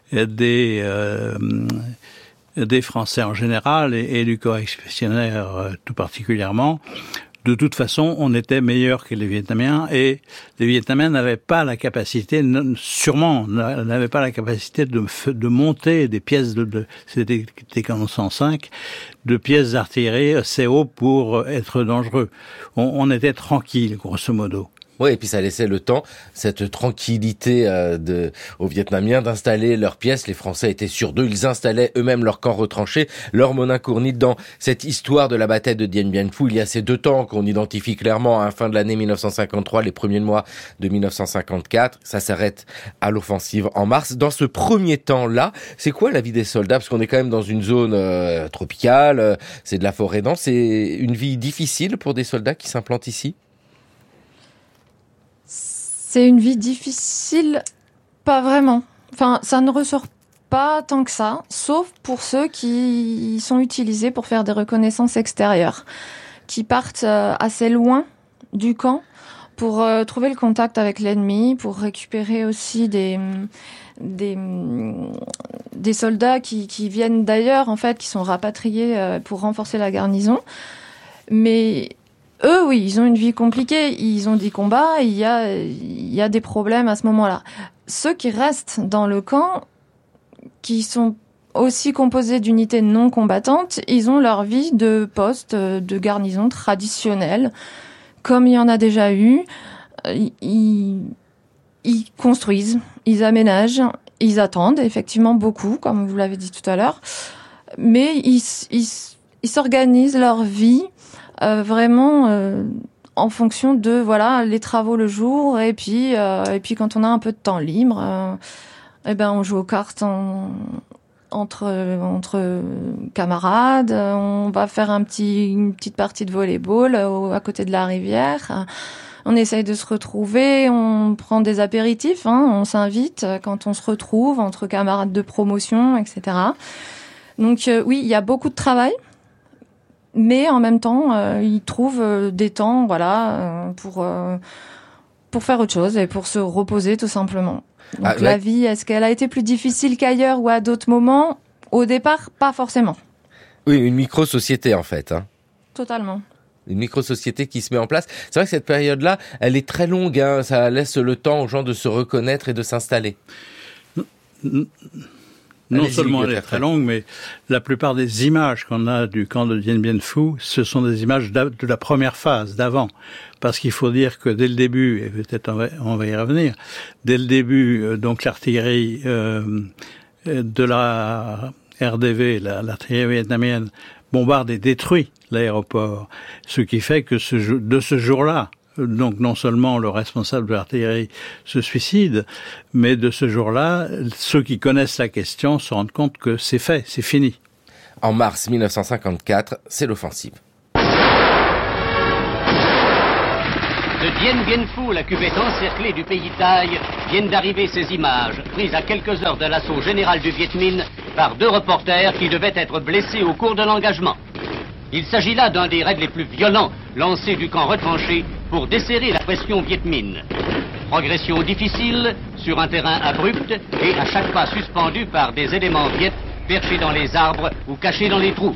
Français en général et du corps expéditionnaire tout particulièrement. De toute façon, on était meilleur que les Vietnamiens et les Vietnamiens n'avaient pas la capacité, n'avaient pas la capacité de monter des pièces c'était des canons 105, de pièces d'artillerie assez haut pour être dangereux. On était tranquille, grosso modo. Oui, et puis ça laissait le temps, cette tranquillité aux Vietnamiens d'installer leurs pièces. Les Français étaient sûrs d'eux, ils installaient eux-mêmes leurs camps retranchés, leurs Monin-Cournites. Dans cette histoire de la bataille de Dien Bien Phu, il y a ces 2 temps qu'on identifie clairement à la fin de l'année 1953, les premiers mois de 1954. Ça s'arrête à l'offensive en mars. Dans ce premier temps-là, c'est quoi la vie des soldats? Parce qu'on est quand même dans une zone tropicale, c'est de la forêt dense. C'est une vie difficile pour des soldats qui s'implantent ici? C'est une vie difficile, pas vraiment. Enfin, ça ne ressort pas tant que ça, sauf pour ceux qui sont utilisés pour faire des reconnaissances extérieures, qui partent assez loin du camp pour trouver le contact avec l'ennemi, pour récupérer aussi des soldats qui viennent d'ailleurs, en fait, qui sont rapatriés pour renforcer la garnison. Mais eux, oui, ils ont une vie compliquée, ils ont des combats, il y a des problèmes à ce moment-là. Ceux qui restent dans le camp, qui sont aussi composés d'unités non combattantes, ils ont leur vie de poste, de garnison traditionnelle, comme il y en a déjà eu. Ils construisent, ils aménagent, ils attendent effectivement beaucoup, comme vous l'avez dit tout à l'heure, mais ils s'organisent leur vie vraiment en fonction de les travaux le jour et puis quand on a un peu de temps libre, on joue aux cartes entre camarades, on va faire une petite partie de volley-ball à côté de la rivière. On essaye de se retrouver, on prend des apéritifs, on s'invite quand on se retrouve entre camarades de promotion, etc. Donc oui, il y a beaucoup de travail. Mais en même temps, ils trouvent des temps, pour faire autre chose et pour se reposer tout simplement. Donc la vie, est-ce qu'elle a été plus difficile qu'ailleurs ou à d'autres moments? Au départ, pas forcément. Oui, une micro-société en fait. Totalement. Une micro-société qui se met en place. C'est vrai que cette période-là, elle est très longue. Ça laisse le temps aux gens de se reconnaître et de s'installer. Non seulement elle est très longue, mais la plupart des images qu'on a du camp de Dien Bien Phu, ce sont des images de la première phase, d'avant. Parce qu'il faut dire que dès le début, et peut-être on va y revenir, dès le début, donc l'artillerie de la RDV, l'artillerie vietnamienne, bombarde et détruit l'aéroport. Ce qui fait que de ce jour-là, donc non seulement le responsable de l'artillerie se suicide, mais de ce jour-là, ceux qui connaissent la question se rendent compte que c'est fait, c'est fini. En mars 1954, c'est l'offensive. De Dien Bien Phu, la cuvette encerclée du pays Thaï, viennent d'arriver ces images, prises à quelques heures de l'assaut général du Viet Minh par 2 reporters qui devaient être blessés au cours de l'engagement. Il s'agit là d'un des raids les plus violents lancés du camp retranché pour desserrer la pression Viet Minh. Progression difficile, sur un terrain abrupt et à chaque pas suspendu par des éléments viet perchés dans les arbres ou cachés dans les trous.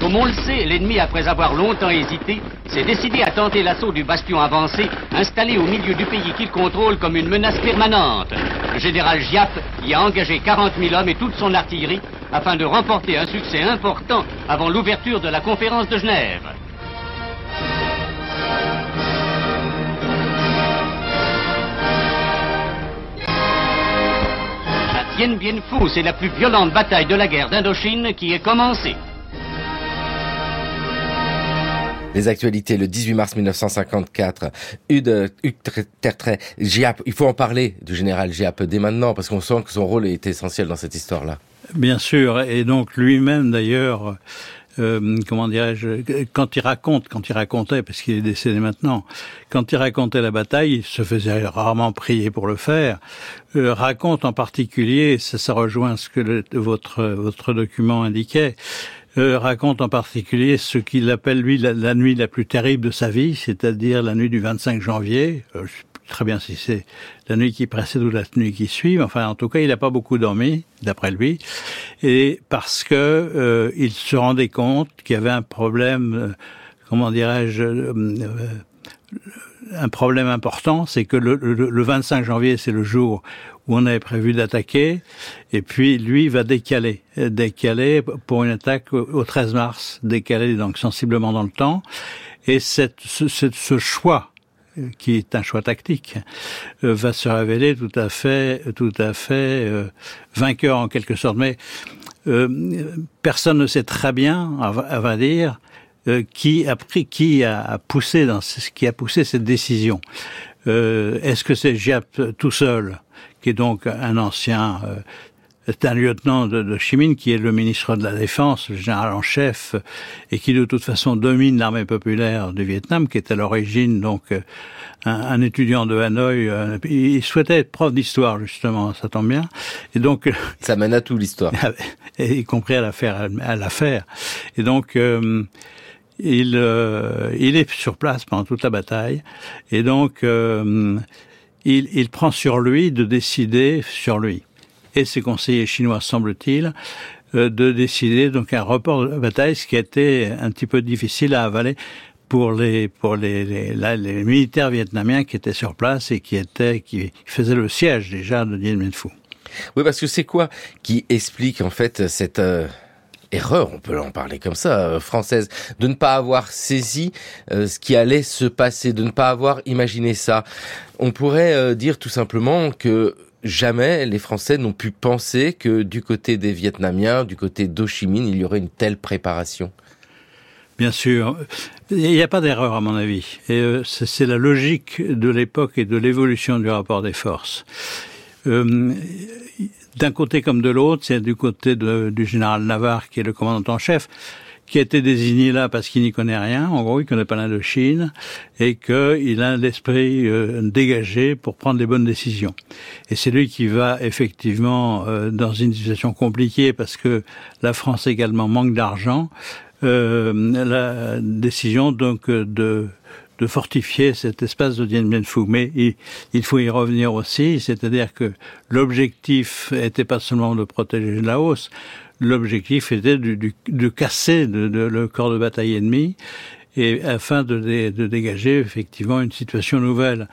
Comme on le sait, l'ennemi, après avoir longtemps hésité, s'est décidé à tenter l'assaut du bastion avancé, installé au milieu du pays qu'il contrôle comme une menace permanente. Le général Giap y a engagé 40 000 hommes et toute son artillerie afin de remporter un succès important avant l'ouverture de la conférence de Genève. À Dien Bien Phu, c'est la plus violente bataille de la guerre d'Indochine qui est commencée. Les actualités, le 18 mars 1954, Giap, il faut en parler du général Giap dès maintenant, parce qu'on sent que son rôle est essentiel dans cette histoire-là. Bien sûr, et donc lui-même d'ailleurs, comment dirais-je, quand il racontait, parce qu'il est décédé maintenant, quand il racontait la bataille, il se faisait rarement prier pour le faire, raconte en particulier, ça rejoint ce que votre document indiquait, raconte en particulier ce qu'il appelle, lui, la nuit la plus terrible de sa vie, c'est-à-dire la nuit du 25 janvier. Je sais très bien si c'est la nuit qui précède ou la nuit qui suit, mais enfin, en tout cas, il n'a pas beaucoup dormi, d'après lui, et parce que il se rendait compte qu'il y avait un problème, comment dirais-je, un problème important, c'est que le 25 janvier, c'est le jour où on avait prévu d'attaquer, et puis lui va décaler pour une attaque au 13 mars, décaler donc sensiblement dans le temps, et ce choix, qui est un choix tactique, va se révéler tout à fait vainqueur en quelque sorte. Mais personne ne sait très bien, à vrai dire, qui a poussé cette décision. Est-ce que c'est Giap tout seul, qui est donc un ancien, un lieutenant de Chi Minh, qui est le ministre de la Défense, le général en chef, et qui de toute façon domine l'armée populaire du Vietnam, qui est à l'origine donc un étudiant de Hanoï. Il souhaitait être prof d'histoire justement, ça tombe bien, et donc ça mène à tout l'histoire, y compris à l'affaire. Et donc il est sur place pendant toute la bataille, et donc il prend sur lui de décider sur lui et ses conseillers chinois, semble-t-il, de décider donc un report de la bataille, ce qui a été un petit peu difficile à avaler pour les militaires vietnamiens qui étaient sur place et qui faisaient le siège déjà de Dien Bien Phu. Oui, parce que c'est quoi qui explique en fait cette erreur, on peut en parler comme ça, française, de ne pas avoir saisi ce qui allait se passer, de ne pas avoir imaginé ça. On pourrait dire tout simplement que jamais les Français n'ont pu penser que du côté des Vietnamiens, du côté d'Ho Chi Minh, il y aurait une telle préparation. Bien sûr, il n'y a pas d'erreur à mon avis. Et c'est la logique de l'époque et de l'évolution du rapport des forces. D'un côté comme de l'autre, c'est du côté du général Navarre, qui est le commandant en chef, qui a été désigné là parce qu'il n'y connaît rien. En gros, il connaît pas l'Indochine et qu'il a l'esprit dégagé pour prendre les bonnes décisions. Et c'est lui qui va effectivement dans une situation compliquée parce que la France également manque d'argent. La décision donc de fortifier cet espace de Dien Bien Phu. Mais il faut y revenir aussi, c'est-à-dire que l'objectif était pas seulement de protéger Laos, l'objectif était de casser le corps de bataille ennemi, et afin de dégager effectivement une situation nouvelle.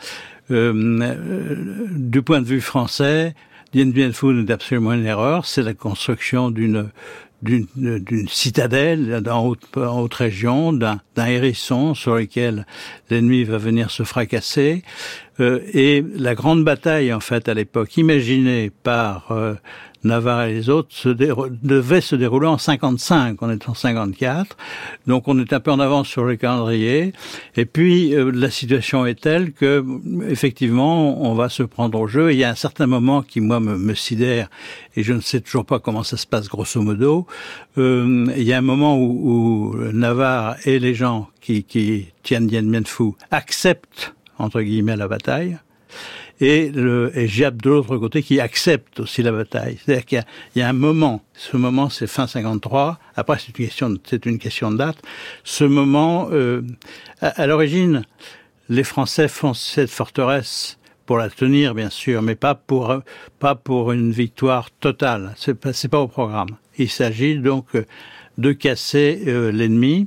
Du point de vue français, Dien Bien Phu n'est absolument une erreur, c'est la construction d'une citadelle en haute région, d'un hérisson sur lequel l'ennemi va venir se fracasser. Et la grande bataille, en fait, à l'époque, imaginée par Navarre et les autres, devait se dérouler en 55. On est en 54. Donc on est un peu en avance sur le calendrier. Et puis la situation est telle que, effectivement, on va se prendre au jeu. Et il y a un certain moment qui, moi, me sidère, et je ne sais toujours pas comment ça se passe grosso modo. Il y a un moment où Navarre et les gens qui tiennent Dien Bien Phu acceptent, entre guillemets, la bataille. Et Giap de l'autre côté qui accepte aussi la bataille. C'est-à-dire qu'il y a un moment, ce moment c'est fin 53, après c'est une question de date, ce moment, à l'origine, les Français font cette forteresse pour la tenir bien sûr, mais pas pour une victoire totale, c'est pas au programme. Il s'agit donc de casser l'ennemi.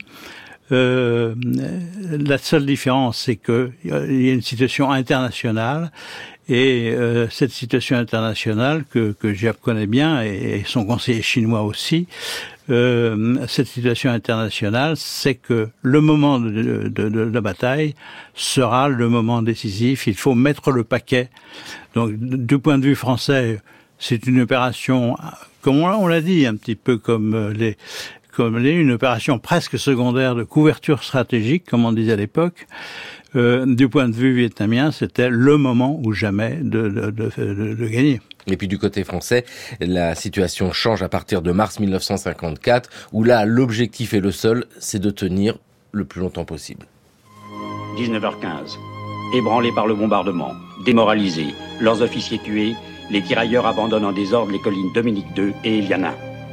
La seule différence, c'est que il y a une situation internationale, et cette situation internationale que Giap connaît bien, et son conseiller chinois aussi, cette situation internationale, c'est que le moment de la bataille sera le moment décisif. Il faut mettre le paquet. Donc, du point de vue français, c'est une opération, comme on l'a dit, un petit peu comme une opération presque secondaire de couverture stratégique, comme on disait à l'époque. Du point de vue vietnamien, c'était le moment ou jamais de gagner. Et puis du côté français, la situation change à partir de mars 1954, où là, l'objectif est le seul, c'est de tenir le plus longtemps possible. 19h15. Ébranlés par le bombardement, démoralisés, leurs officiers tués, les tirailleurs abandonnent en désordre les collines Dominique II et Iliana.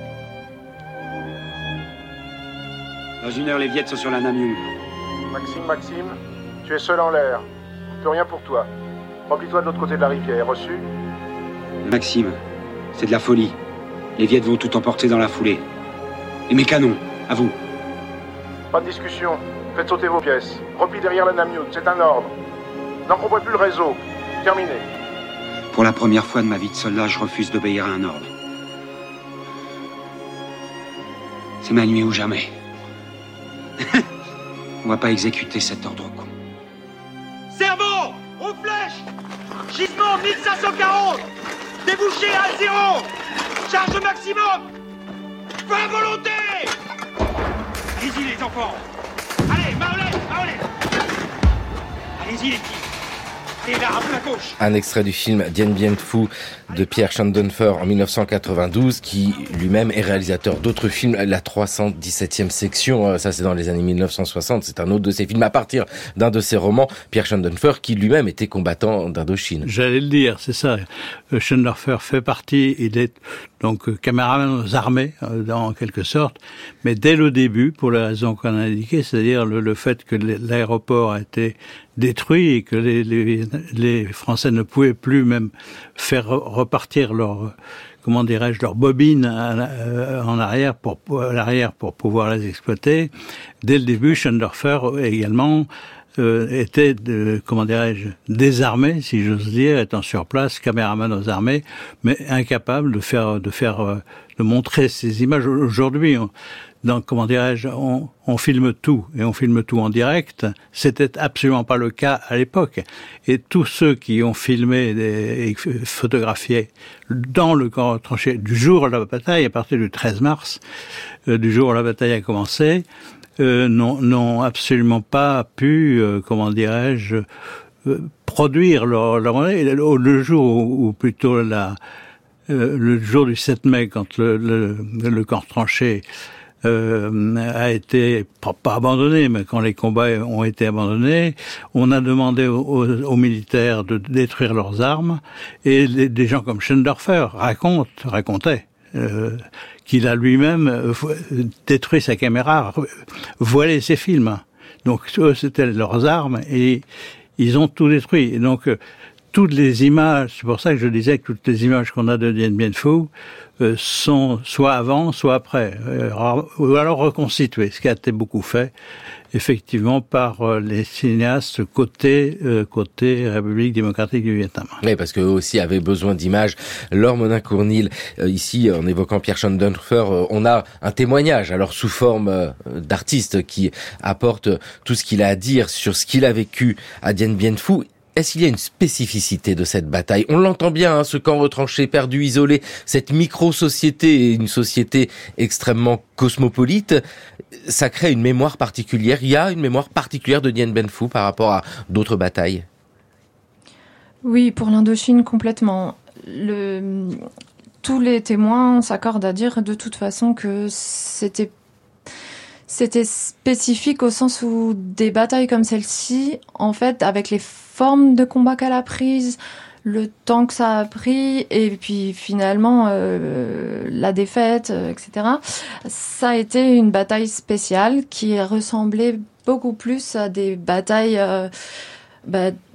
Dans 1 heure, les Viettes sont sur la Nam Yu. Maxime, tu es seul en l'air. Plus rien pour toi. Replie-toi de l'autre côté de la rivière, reçu? Maxime, c'est de la folie. Les Viettes vont tout emporter dans la foulée. Et mes canons, à vous. Pas de discussion. Faites sauter vos pièces. Replie derrière la Nam Yu, c'est un ordre. N'encombrez plus le réseau. Terminé. Pour la première fois de ma vie de soldat, je refuse d'obéir à un ordre. C'est ma nuit ou jamais. On va pas exécuter cet ordre con. Cerveau, aux flèches, gisement 1540, débouché à 0, charge maximum, feu à volonté. Allez-y les enfants, allez, Maolette. Allez-y les petits. Et là, à la gauche. Un extrait du film Dien Bien Phu de Pierre Schondenfer en 1992, qui lui-même est réalisateur d'autres films. La 317e section, ça c'est dans les années 1960, c'est un autre de ses films à partir d'un de ses romans. Pierre Schondenfer, qui lui-même était combattant d'Indochine. J'allais le dire, c'est ça. Schondenfer fait partie, il est donc caméraman aux armées, en quelque sorte, mais dès le début, pour la raison qu'on a indiquée, c'est-à-dire le fait que l'aéroport a été détruit et que les Français ne pouvaient plus même faire repartir leur bobine en arrière pour pouvoir les exploiter. Dès le début, Schondenfer également était désarmé, si j'ose dire, étant sur place, caméraman aux armées, mais incapable de montrer ces images. Aujourd'hui, on filme tout, et on filme tout en direct. C'était absolument pas le cas à l'époque. Et tous ceux qui ont filmé et photographié dans le camp tranché du jour de la bataille, à partir du 13 mars, du jour où la bataille a commencé, n'ont absolument pas pu, produire le jour ou plutôt le jour du 7 mai, quand le camp tranché a été pas abandonné, mais quand les combats ont été abandonnés, on a demandé aux militaires de détruire leurs armes, et des gens comme Schondenfer racontaient qu'il a lui-même détruit sa caméra, voilé ses films. Donc eux, c'était leurs armes, et ils ont tout détruit. Et donc toutes les images, c'est pour ça que je disais que toutes les images qu'on a de Dien Bien Phu sont soit avant, soit après, ou alors reconstituées, ce qui a été beaucoup fait, effectivement, par les cinéastes côté République démocratique du Vietnam. Oui, parce qu'eux aussi avaient besoin d'images. Laure Monin-Cournil, ici, en évoquant Pierre Schondenfer, on a un témoignage, alors sous forme d'artiste, qui apporte tout ce qu'il a à dire sur ce qu'il a vécu à Dien Bien Phu. Est-ce qu'il y a une spécificité de cette bataille? On l'entend bien, ce camp retranché, perdu, isolé, cette micro-société, une société extrêmement cosmopolite, ça crée une mémoire particulière. Il y a une mémoire particulière de Dien Bien Phu par rapport à d'autres batailles? Oui, pour l'Indochine, complètement. Tous les témoins s'accordent à dire de toute façon que c'était spécifique au sens où des batailles comme celle-ci, en fait, avec les formes de combat qu'elle a prises, le temps que ça a pris, et puis finalement la défaite, etc. Ça a été une bataille spéciale qui ressemblait beaucoup plus à des batailles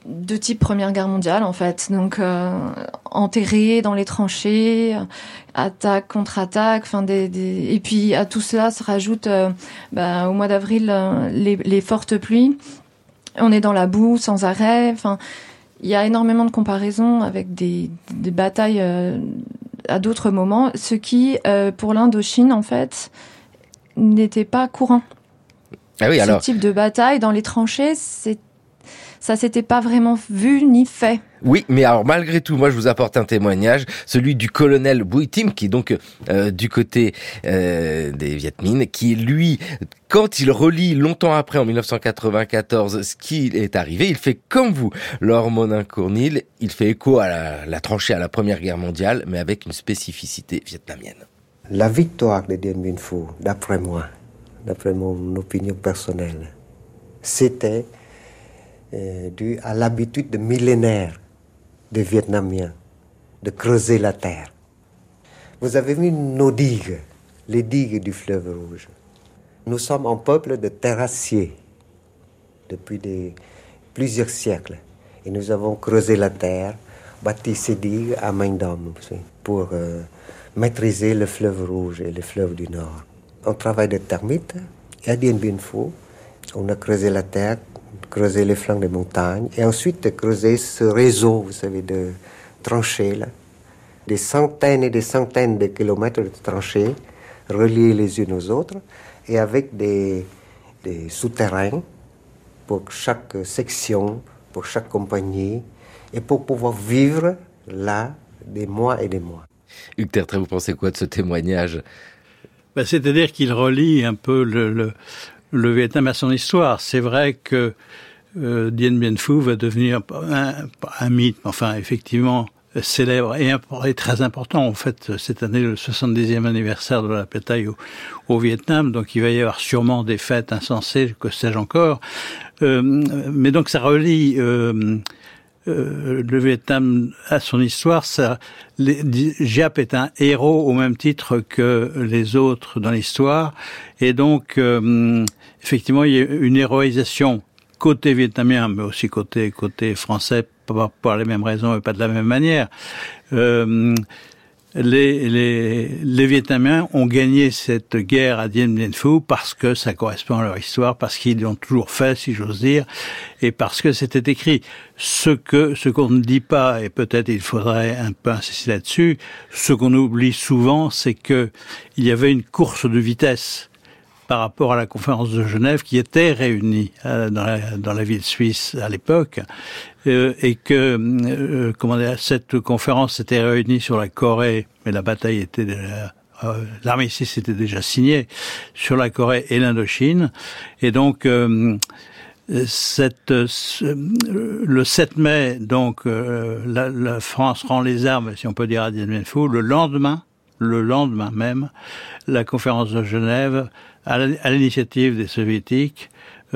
de type Première Guerre mondiale, en fait. Donc, enterrés dans les tranchées, attaque, contre-attaque, et puis à tout cela se rajoute, au mois d'avril, les fortes pluies. On est dans la boue sans arrêt. Enfin, il y a énormément de comparaisons avec des batailles à d'autres moments, ce qui, pour l'Indochine, en fait, n'était pas courant. Ah oui, alors... Ce type de bataille dans les tranchées, ça s'était pas vraiment vu ni fait. Oui, mais alors malgré tout, moi je vous apporte un témoignage, celui du colonel Bui Tim, qui est donc du côté des Viet Minh, qui lui, quand il relit longtemps après, en 1994, ce qui est arrivé, il fait comme vous, Laure Monin-Cournil, il fait écho à la tranchée à la Première Guerre mondiale, mais avec une spécificité vietnamienne. La victoire de Dien Bien Phu, d'après moi, d'après mon opinion personnelle, c'était dû à l'habitude de millénaires des Vietnamiens de creuser la terre. Vous avez vu nos digues, les digues du fleuve Rouge. Nous sommes un peuple de terrassiers depuis plusieurs siècles. Et nous avons creusé la terre, bâti ces digues à main d'homme pour maîtriser le fleuve Rouge et le fleuve du Nord. On travaille de termites et à Dien Bien Phu, on a creusé la terre, creuser les flancs des montagnes et ensuite creuser ce réseau, vous savez, de tranchées, là. Des centaines et des centaines de kilomètres de tranchées reliées les unes aux autres et avec des souterrains pour chaque section, pour chaque compagnie et pour pouvoir vivre là des mois et des mois. Hugues Tertrais, vous pensez quoi de ce témoignage ? C'est-à-dire qu'il relie un peu le Vietnam à son histoire. C'est vrai que Dien Bien Phu va devenir un mythe, enfin effectivement célèbre et très important. En fait, cette année, le 70e anniversaire de la bataille au Vietnam, donc il va y avoir sûrement des fêtes insensées, que sais-je encore. Mais donc ça relie le Vietnam à son histoire. Giap est un héros au même titre que les autres dans l'histoire, et donc effectivement il y a une héroïsation côté vietnamien, mais aussi côté français, par les mêmes raisons et pas de la même manière. Les Vietnamiens ont gagné cette guerre à Dien Bien Phu parce que ça correspond à leur histoire, parce qu'ils l'ont toujours fait, si j'ose dire, et parce que c'était écrit. Ce qu'on ne dit pas, et peut-être il faudrait un peu insister là-dessus, ce qu'on oublie souvent, c'est que il y avait une course de vitesse par rapport à la conférence de Genève qui était réunie dans la ville suisse à l'époque, et que cette conférence s'était réunie sur la Corée, mais la bataille était l'armée suisse était déjà signée sur la Corée et l'Indochine, et donc le 7 mai, donc la France rend les armes, si on peut dire, à Dien Bien Phu. Le lendemain même, la conférence de Genève, à l'initiative des soviétiques,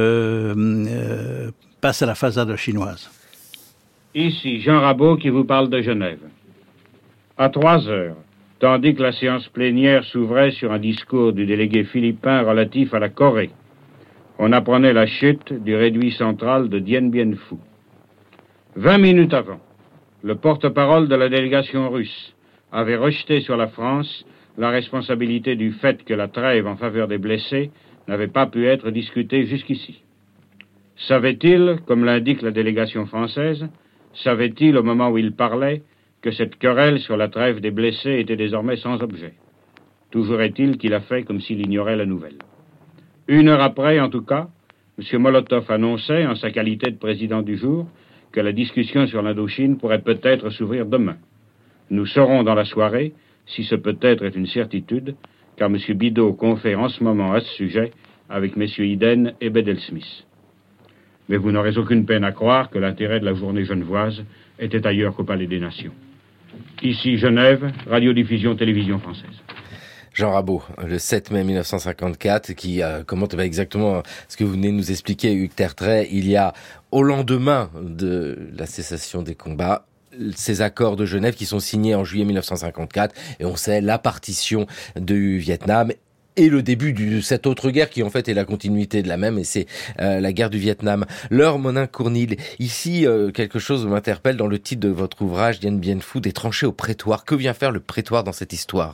passe à la phase indochinoise. Ici Jean Rabault qui vous parle de Genève. À 3 heures, tandis que la séance plénière s'ouvrait sur un discours du délégué philippin relatif à la Corée, on apprenait la chute du réduit central de Dien Bien Phu. 20 minutes avant, le porte-parole de la délégation russe avait rejeté sur la France la responsabilité du fait que la trêve en faveur des blessés n'avait pas pu être discutée jusqu'ici. Savait-il, comme l'indique la délégation française, savait-il au moment où il parlait que cette querelle sur la trêve des blessés était désormais sans objet? Toujours est-il qu'il a fait comme s'il ignorait la nouvelle. 1 heure après, en tout cas, M. Molotov annonçait, en sa qualité de président du jour, que la discussion sur l'Indochine pourrait peut-être s'ouvrir demain. Nous saurons dans la soirée si ce peut-être est une certitude, car M. Bidault confère en ce moment à ce sujet avec M. Iden et Bedell-Smith. Mais vous n'aurez aucune peine à croire que l'intérêt de la journée genevoise était ailleurs qu'au Palais des Nations. Ici Genève, radiodiffusion télévision française. Jean Rabault, le 7 mai 1954, qui commente exactement ce que vous venez de nous expliquer, Hugues Tertrais. Il y a, au lendemain de la cessation des combats, ces accords de Genève qui sont signés en juillet 1954, et on sait la partition du Vietnam et le début de cette autre guerre qui en fait est la continuité de la même, et c'est la guerre du Vietnam. Laure Monin-Cournil, ici quelque chose m'interpelle dans le titre de votre ouvrage Dien Bien Phu, des tranchées au prétoire. Que vient faire le prétoire dans cette histoire ?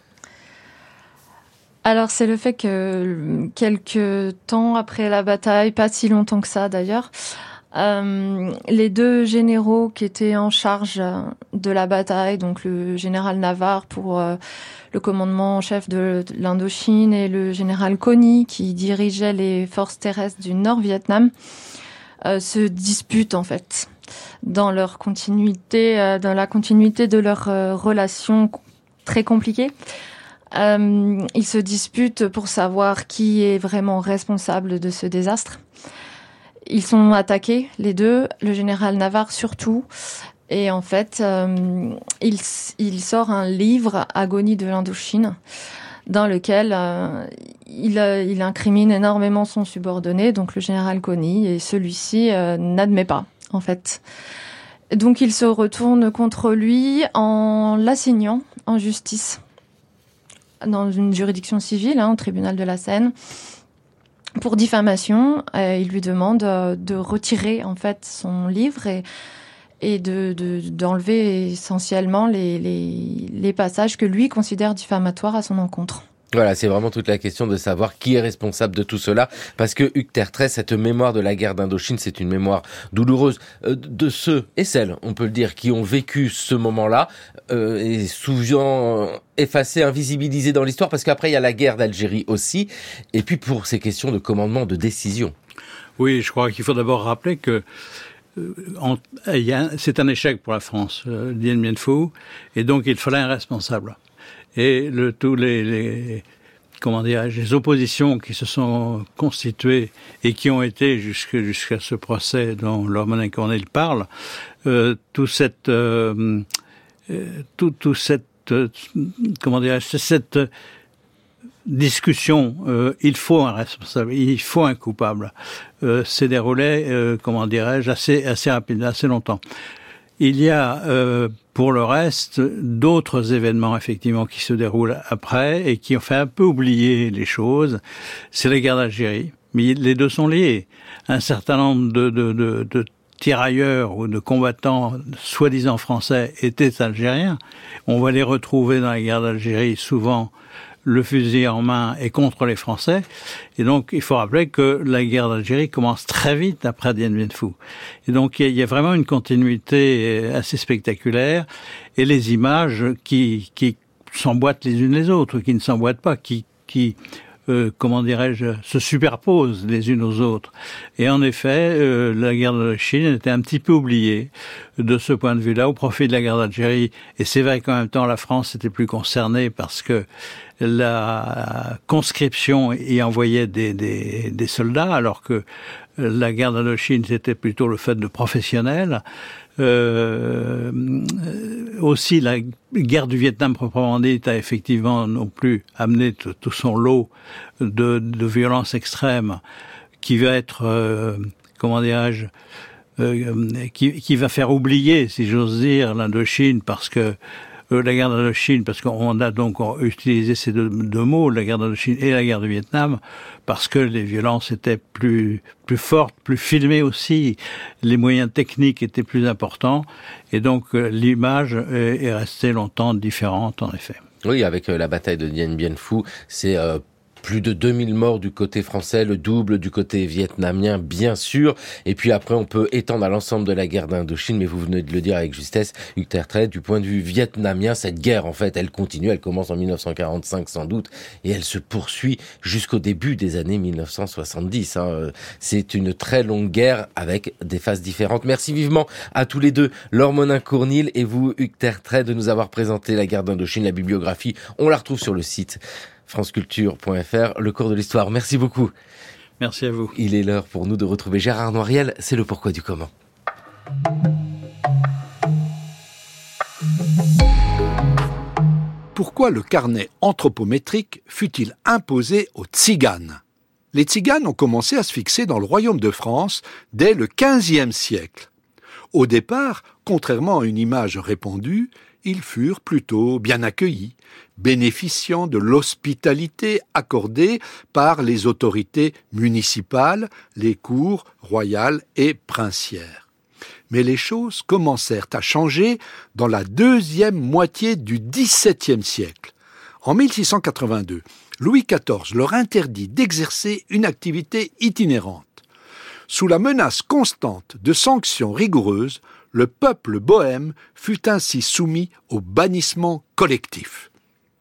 Alors c'est le fait que quelques temps après la bataille, pas si longtemps que ça d'ailleurs, les deux généraux qui étaient en charge de la bataille, donc le général Navarre pour le commandement en chef de l'Indochine et le général Cony qui dirigeait les forces terrestres du Nord-Vietnam, se disputent en fait dans leur continuité, dans la continuité de leur relation très compliquée. Ils se disputent pour savoir qui est vraiment responsable de ce désastre. Ils sont attaqués, les deux, le général Navarre surtout. Et en fait, il sort un livre, Agonie de l'Indochine, dans lequel il incrimine énormément son subordonné, donc le général Cony, et celui-ci n'admet pas, en fait. Donc il se retourne contre lui en l'assignant en justice, dans une juridiction civile, au tribunal de la Seine. Pour diffamation, il lui demande de retirer en fait son livre et d'enlever essentiellement les passages que lui considère diffamatoires à son encontre. Voilà, c'est vraiment toute la question de savoir qui est responsable de tout cela, parce que Hugues Tertrais, cette mémoire de la guerre d'Indochine, c'est une mémoire douloureuse de ceux et celles, on peut le dire, qui ont vécu ce moment-là, et souvent effacés, invisibilisés dans l'histoire, parce qu'après il y a la guerre d'Algérie aussi, et puis pour ces questions de commandement, de décision. Oui, je crois qu'il faut d'abord rappeler que c'est un échec pour la France, Dien Bien Phu, et donc il fallait un responsable. Et tous les oppositions qui se sont constituées et qui ont été jusqu'à ce procès dont Laure Monin-Cournil parle, cette discussion, il faut un responsable, il faut un coupable, s'est déroulé, assez rapidement, assez longtemps. Il y a, pour le reste, d'autres événements, effectivement, qui se déroulent après et qui ont fait un peu oublier les choses. C'est la guerre d'Algérie. Mais les deux sont liés. Un certain nombre de tirailleurs ou de combattants soi-disant français étaient algériens. On va les retrouver dans la guerre d'Algérie souvent le fusil en main et contre les Français. Et donc, il faut rappeler que la guerre d'Algérie commence très vite après Dien Bien Phu. Et donc, il y a vraiment une continuité assez spectaculaire. Et les images qui s'emboîtent les unes les autres, qui ne s'emboîtent pas, qui se superposent les unes aux autres. Et en effet, la guerre de Chine était un petit peu oubliée de ce point de vue-là, au profit de la guerre d'Algérie. Et c'est vrai qu'en même temps, la France était plus concernée parce que la conscription y envoyait des soldats, alors que la guerre d'Indochine, c'était plutôt le fait de professionnels. Aussi, la guerre du Vietnam proprement dite a effectivement non plus amené tout son lot de violence extrême qui va être, qui va faire oublier, si j'ose dire, l'Indochine, parce que la guerre d'Indochine, parce qu'on a donc utilisé ces deux mots, la guerre d'Indochine et la guerre du Vietnam, parce que les violences étaient plus fortes, plus filmées aussi, les moyens techniques étaient plus importants, et donc l'image est restée longtemps différente, en effet. Oui, avec la bataille de Dien Bien Phu, c'est plus de 2000 morts du côté français, le double du côté vietnamien, bien sûr. Et puis après, on peut étendre à l'ensemble de la guerre d'Indochine, mais vous venez de le dire avec justesse, Hugues Tertrais, du point de vue vietnamien, cette guerre, en fait, elle continue, elle commence en 1945 sans doute, et elle se poursuit jusqu'au début des années 1970. C'est une très longue guerre avec des phases différentes. Merci vivement à tous les deux, Laure Monin-Cournil et vous, Hugues Tertrais, de nous avoir présenté la guerre d'Indochine, la bibliographie. On la retrouve sur le site franceculture.fr, le cours de l'histoire. Merci beaucoup. Merci à vous. Il est l'heure pour nous de retrouver Gérard Noiriel. C'est le pourquoi du comment. Pourquoi le carnet anthropométrique fut-il imposé aux tziganes ? Les tziganes ont commencé à se fixer dans le royaume de France dès le XVe siècle. Au départ, contrairement à une image répandue, ils furent plutôt bien accueillis, bénéficiant de l'hospitalité accordée par les autorités municipales, les cours royales et princières. Mais les choses commencèrent à changer dans la deuxième moitié du XVIIe siècle. En 1682, Louis XIV leur interdit d'exercer une activité itinérante. Sous la menace constante de sanctions rigoureuses, le peuple bohème fut ainsi soumis au bannissement collectif.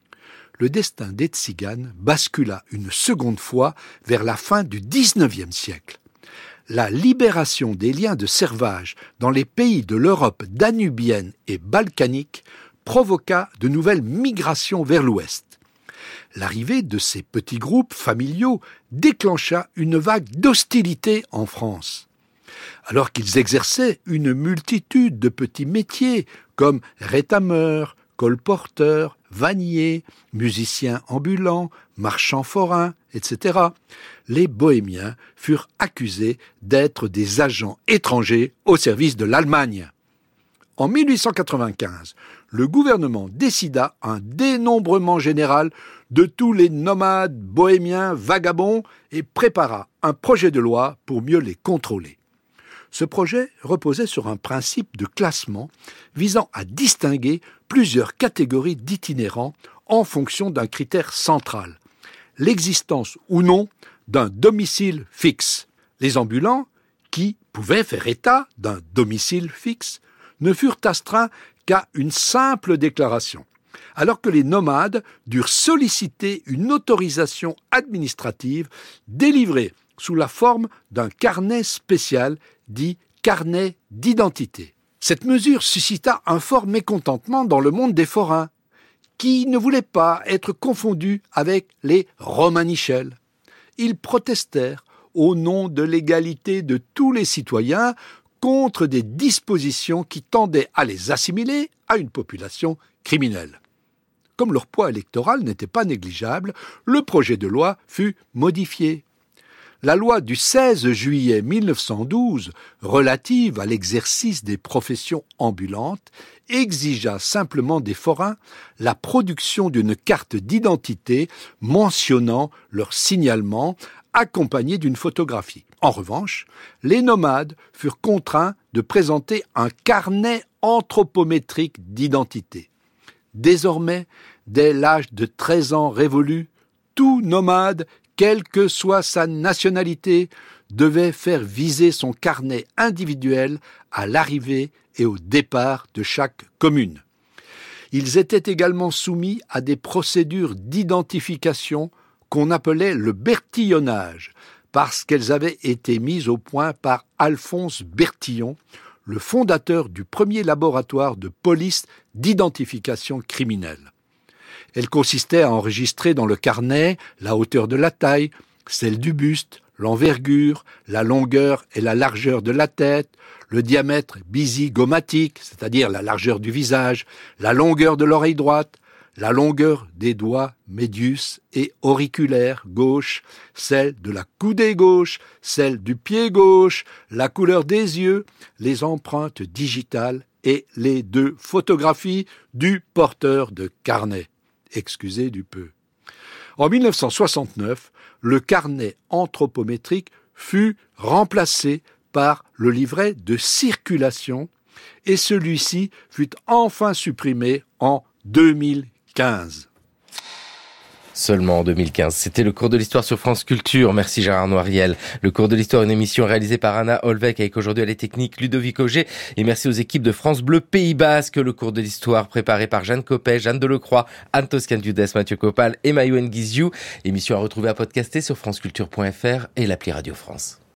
Le destin des tziganes bascula une seconde fois vers la fin du XIXe siècle. La libération des liens de servage dans les pays de l'Europe danubienne et balkanique provoqua de nouvelles migrations vers l'ouest. L'arrivée de ces petits groupes familiaux déclencha une vague d'hostilité en France. Alors qu'ils exerçaient une multitude de petits métiers comme rétameurs, colporteurs, vanniers, musiciens ambulants, marchands forains, etc., les bohémiens furent accusés d'être des agents étrangers au service de l'Allemagne. En 1895, le gouvernement décida un dénombrement général de tous les nomades bohémiens vagabonds et prépara un projet de loi pour mieux les contrôler. Ce projet reposait sur un principe de classement visant à distinguer plusieurs catégories d'itinérants en fonction d'un critère central, l'existence ou non d'un domicile fixe. Les ambulants, qui pouvaient faire état d'un domicile fixe, ne furent astreints qu'à une simple déclaration, alors que les nomades durent solliciter une autorisation administrative délivrée sous la forme d'un carnet spécial dit carnet d'identité. Cette mesure suscita un fort mécontentement dans le monde des forains, qui ne voulaient pas être confondus avec les romanichels. Ils protestèrent au nom de l'égalité de tous les citoyens contre des dispositions qui tendaient à les assimiler à une population criminelle. Comme leur poids électoral n'était pas négligeable, le projet de loi fut modifié. La loi du 16 juillet 1912, relative à l'exercice des professions ambulantes, exigea simplement des forains la production d'une carte d'identité mentionnant leur signalement, accompagnée d'une photographie. En revanche, les nomades furent contraints de présenter un carnet anthropométrique d'identité. Désormais, dès l'âge de 13 ans révolu, tout nomade, quelle que soit sa nationalité, devait faire viser son carnet individuel à l'arrivée et au départ de chaque commune. Ils étaient également soumis à des procédures d'identification qu'on appelait le bertillonnage, parce qu'elles avaient été mises au point par Alphonse Bertillon, le fondateur du premier laboratoire de police d'identification criminelle. Elle consistait à enregistrer dans le carnet la hauteur de la taille, celle du buste, l'envergure, la longueur et la largeur de la tête, le diamètre bizygomatique, c'est-à-dire la largeur du visage, la longueur de l'oreille droite, la longueur des doigts médius et auriculaires gauche, celle de la coudée gauche, celle du pied gauche, la couleur des yeux, les empreintes digitales et les 2 photographies du porteur de carnet. Excusez du peu. En 1969, le carnet anthropométrique fut remplacé par le livret de circulation et celui-ci fut enfin supprimé en 2015. Seulement en 2015. C'était le cours de l'histoire sur France Culture. Merci Gérard Noiriel. Le cours de l'histoire, une émission réalisée par Anna Olvec avec aujourd'hui à les techniques Ludovic Auger. Et merci aux équipes de France Bleu Pays Basque. Le cours de l'histoire préparé par Jeanne Copet, Jeanne Delecroix, Anne Toscan-Dudes, Mathieu Copal et Mayouen Guizou. Émission à retrouver à podcaster sur franceculture.fr et l'appli Radio France.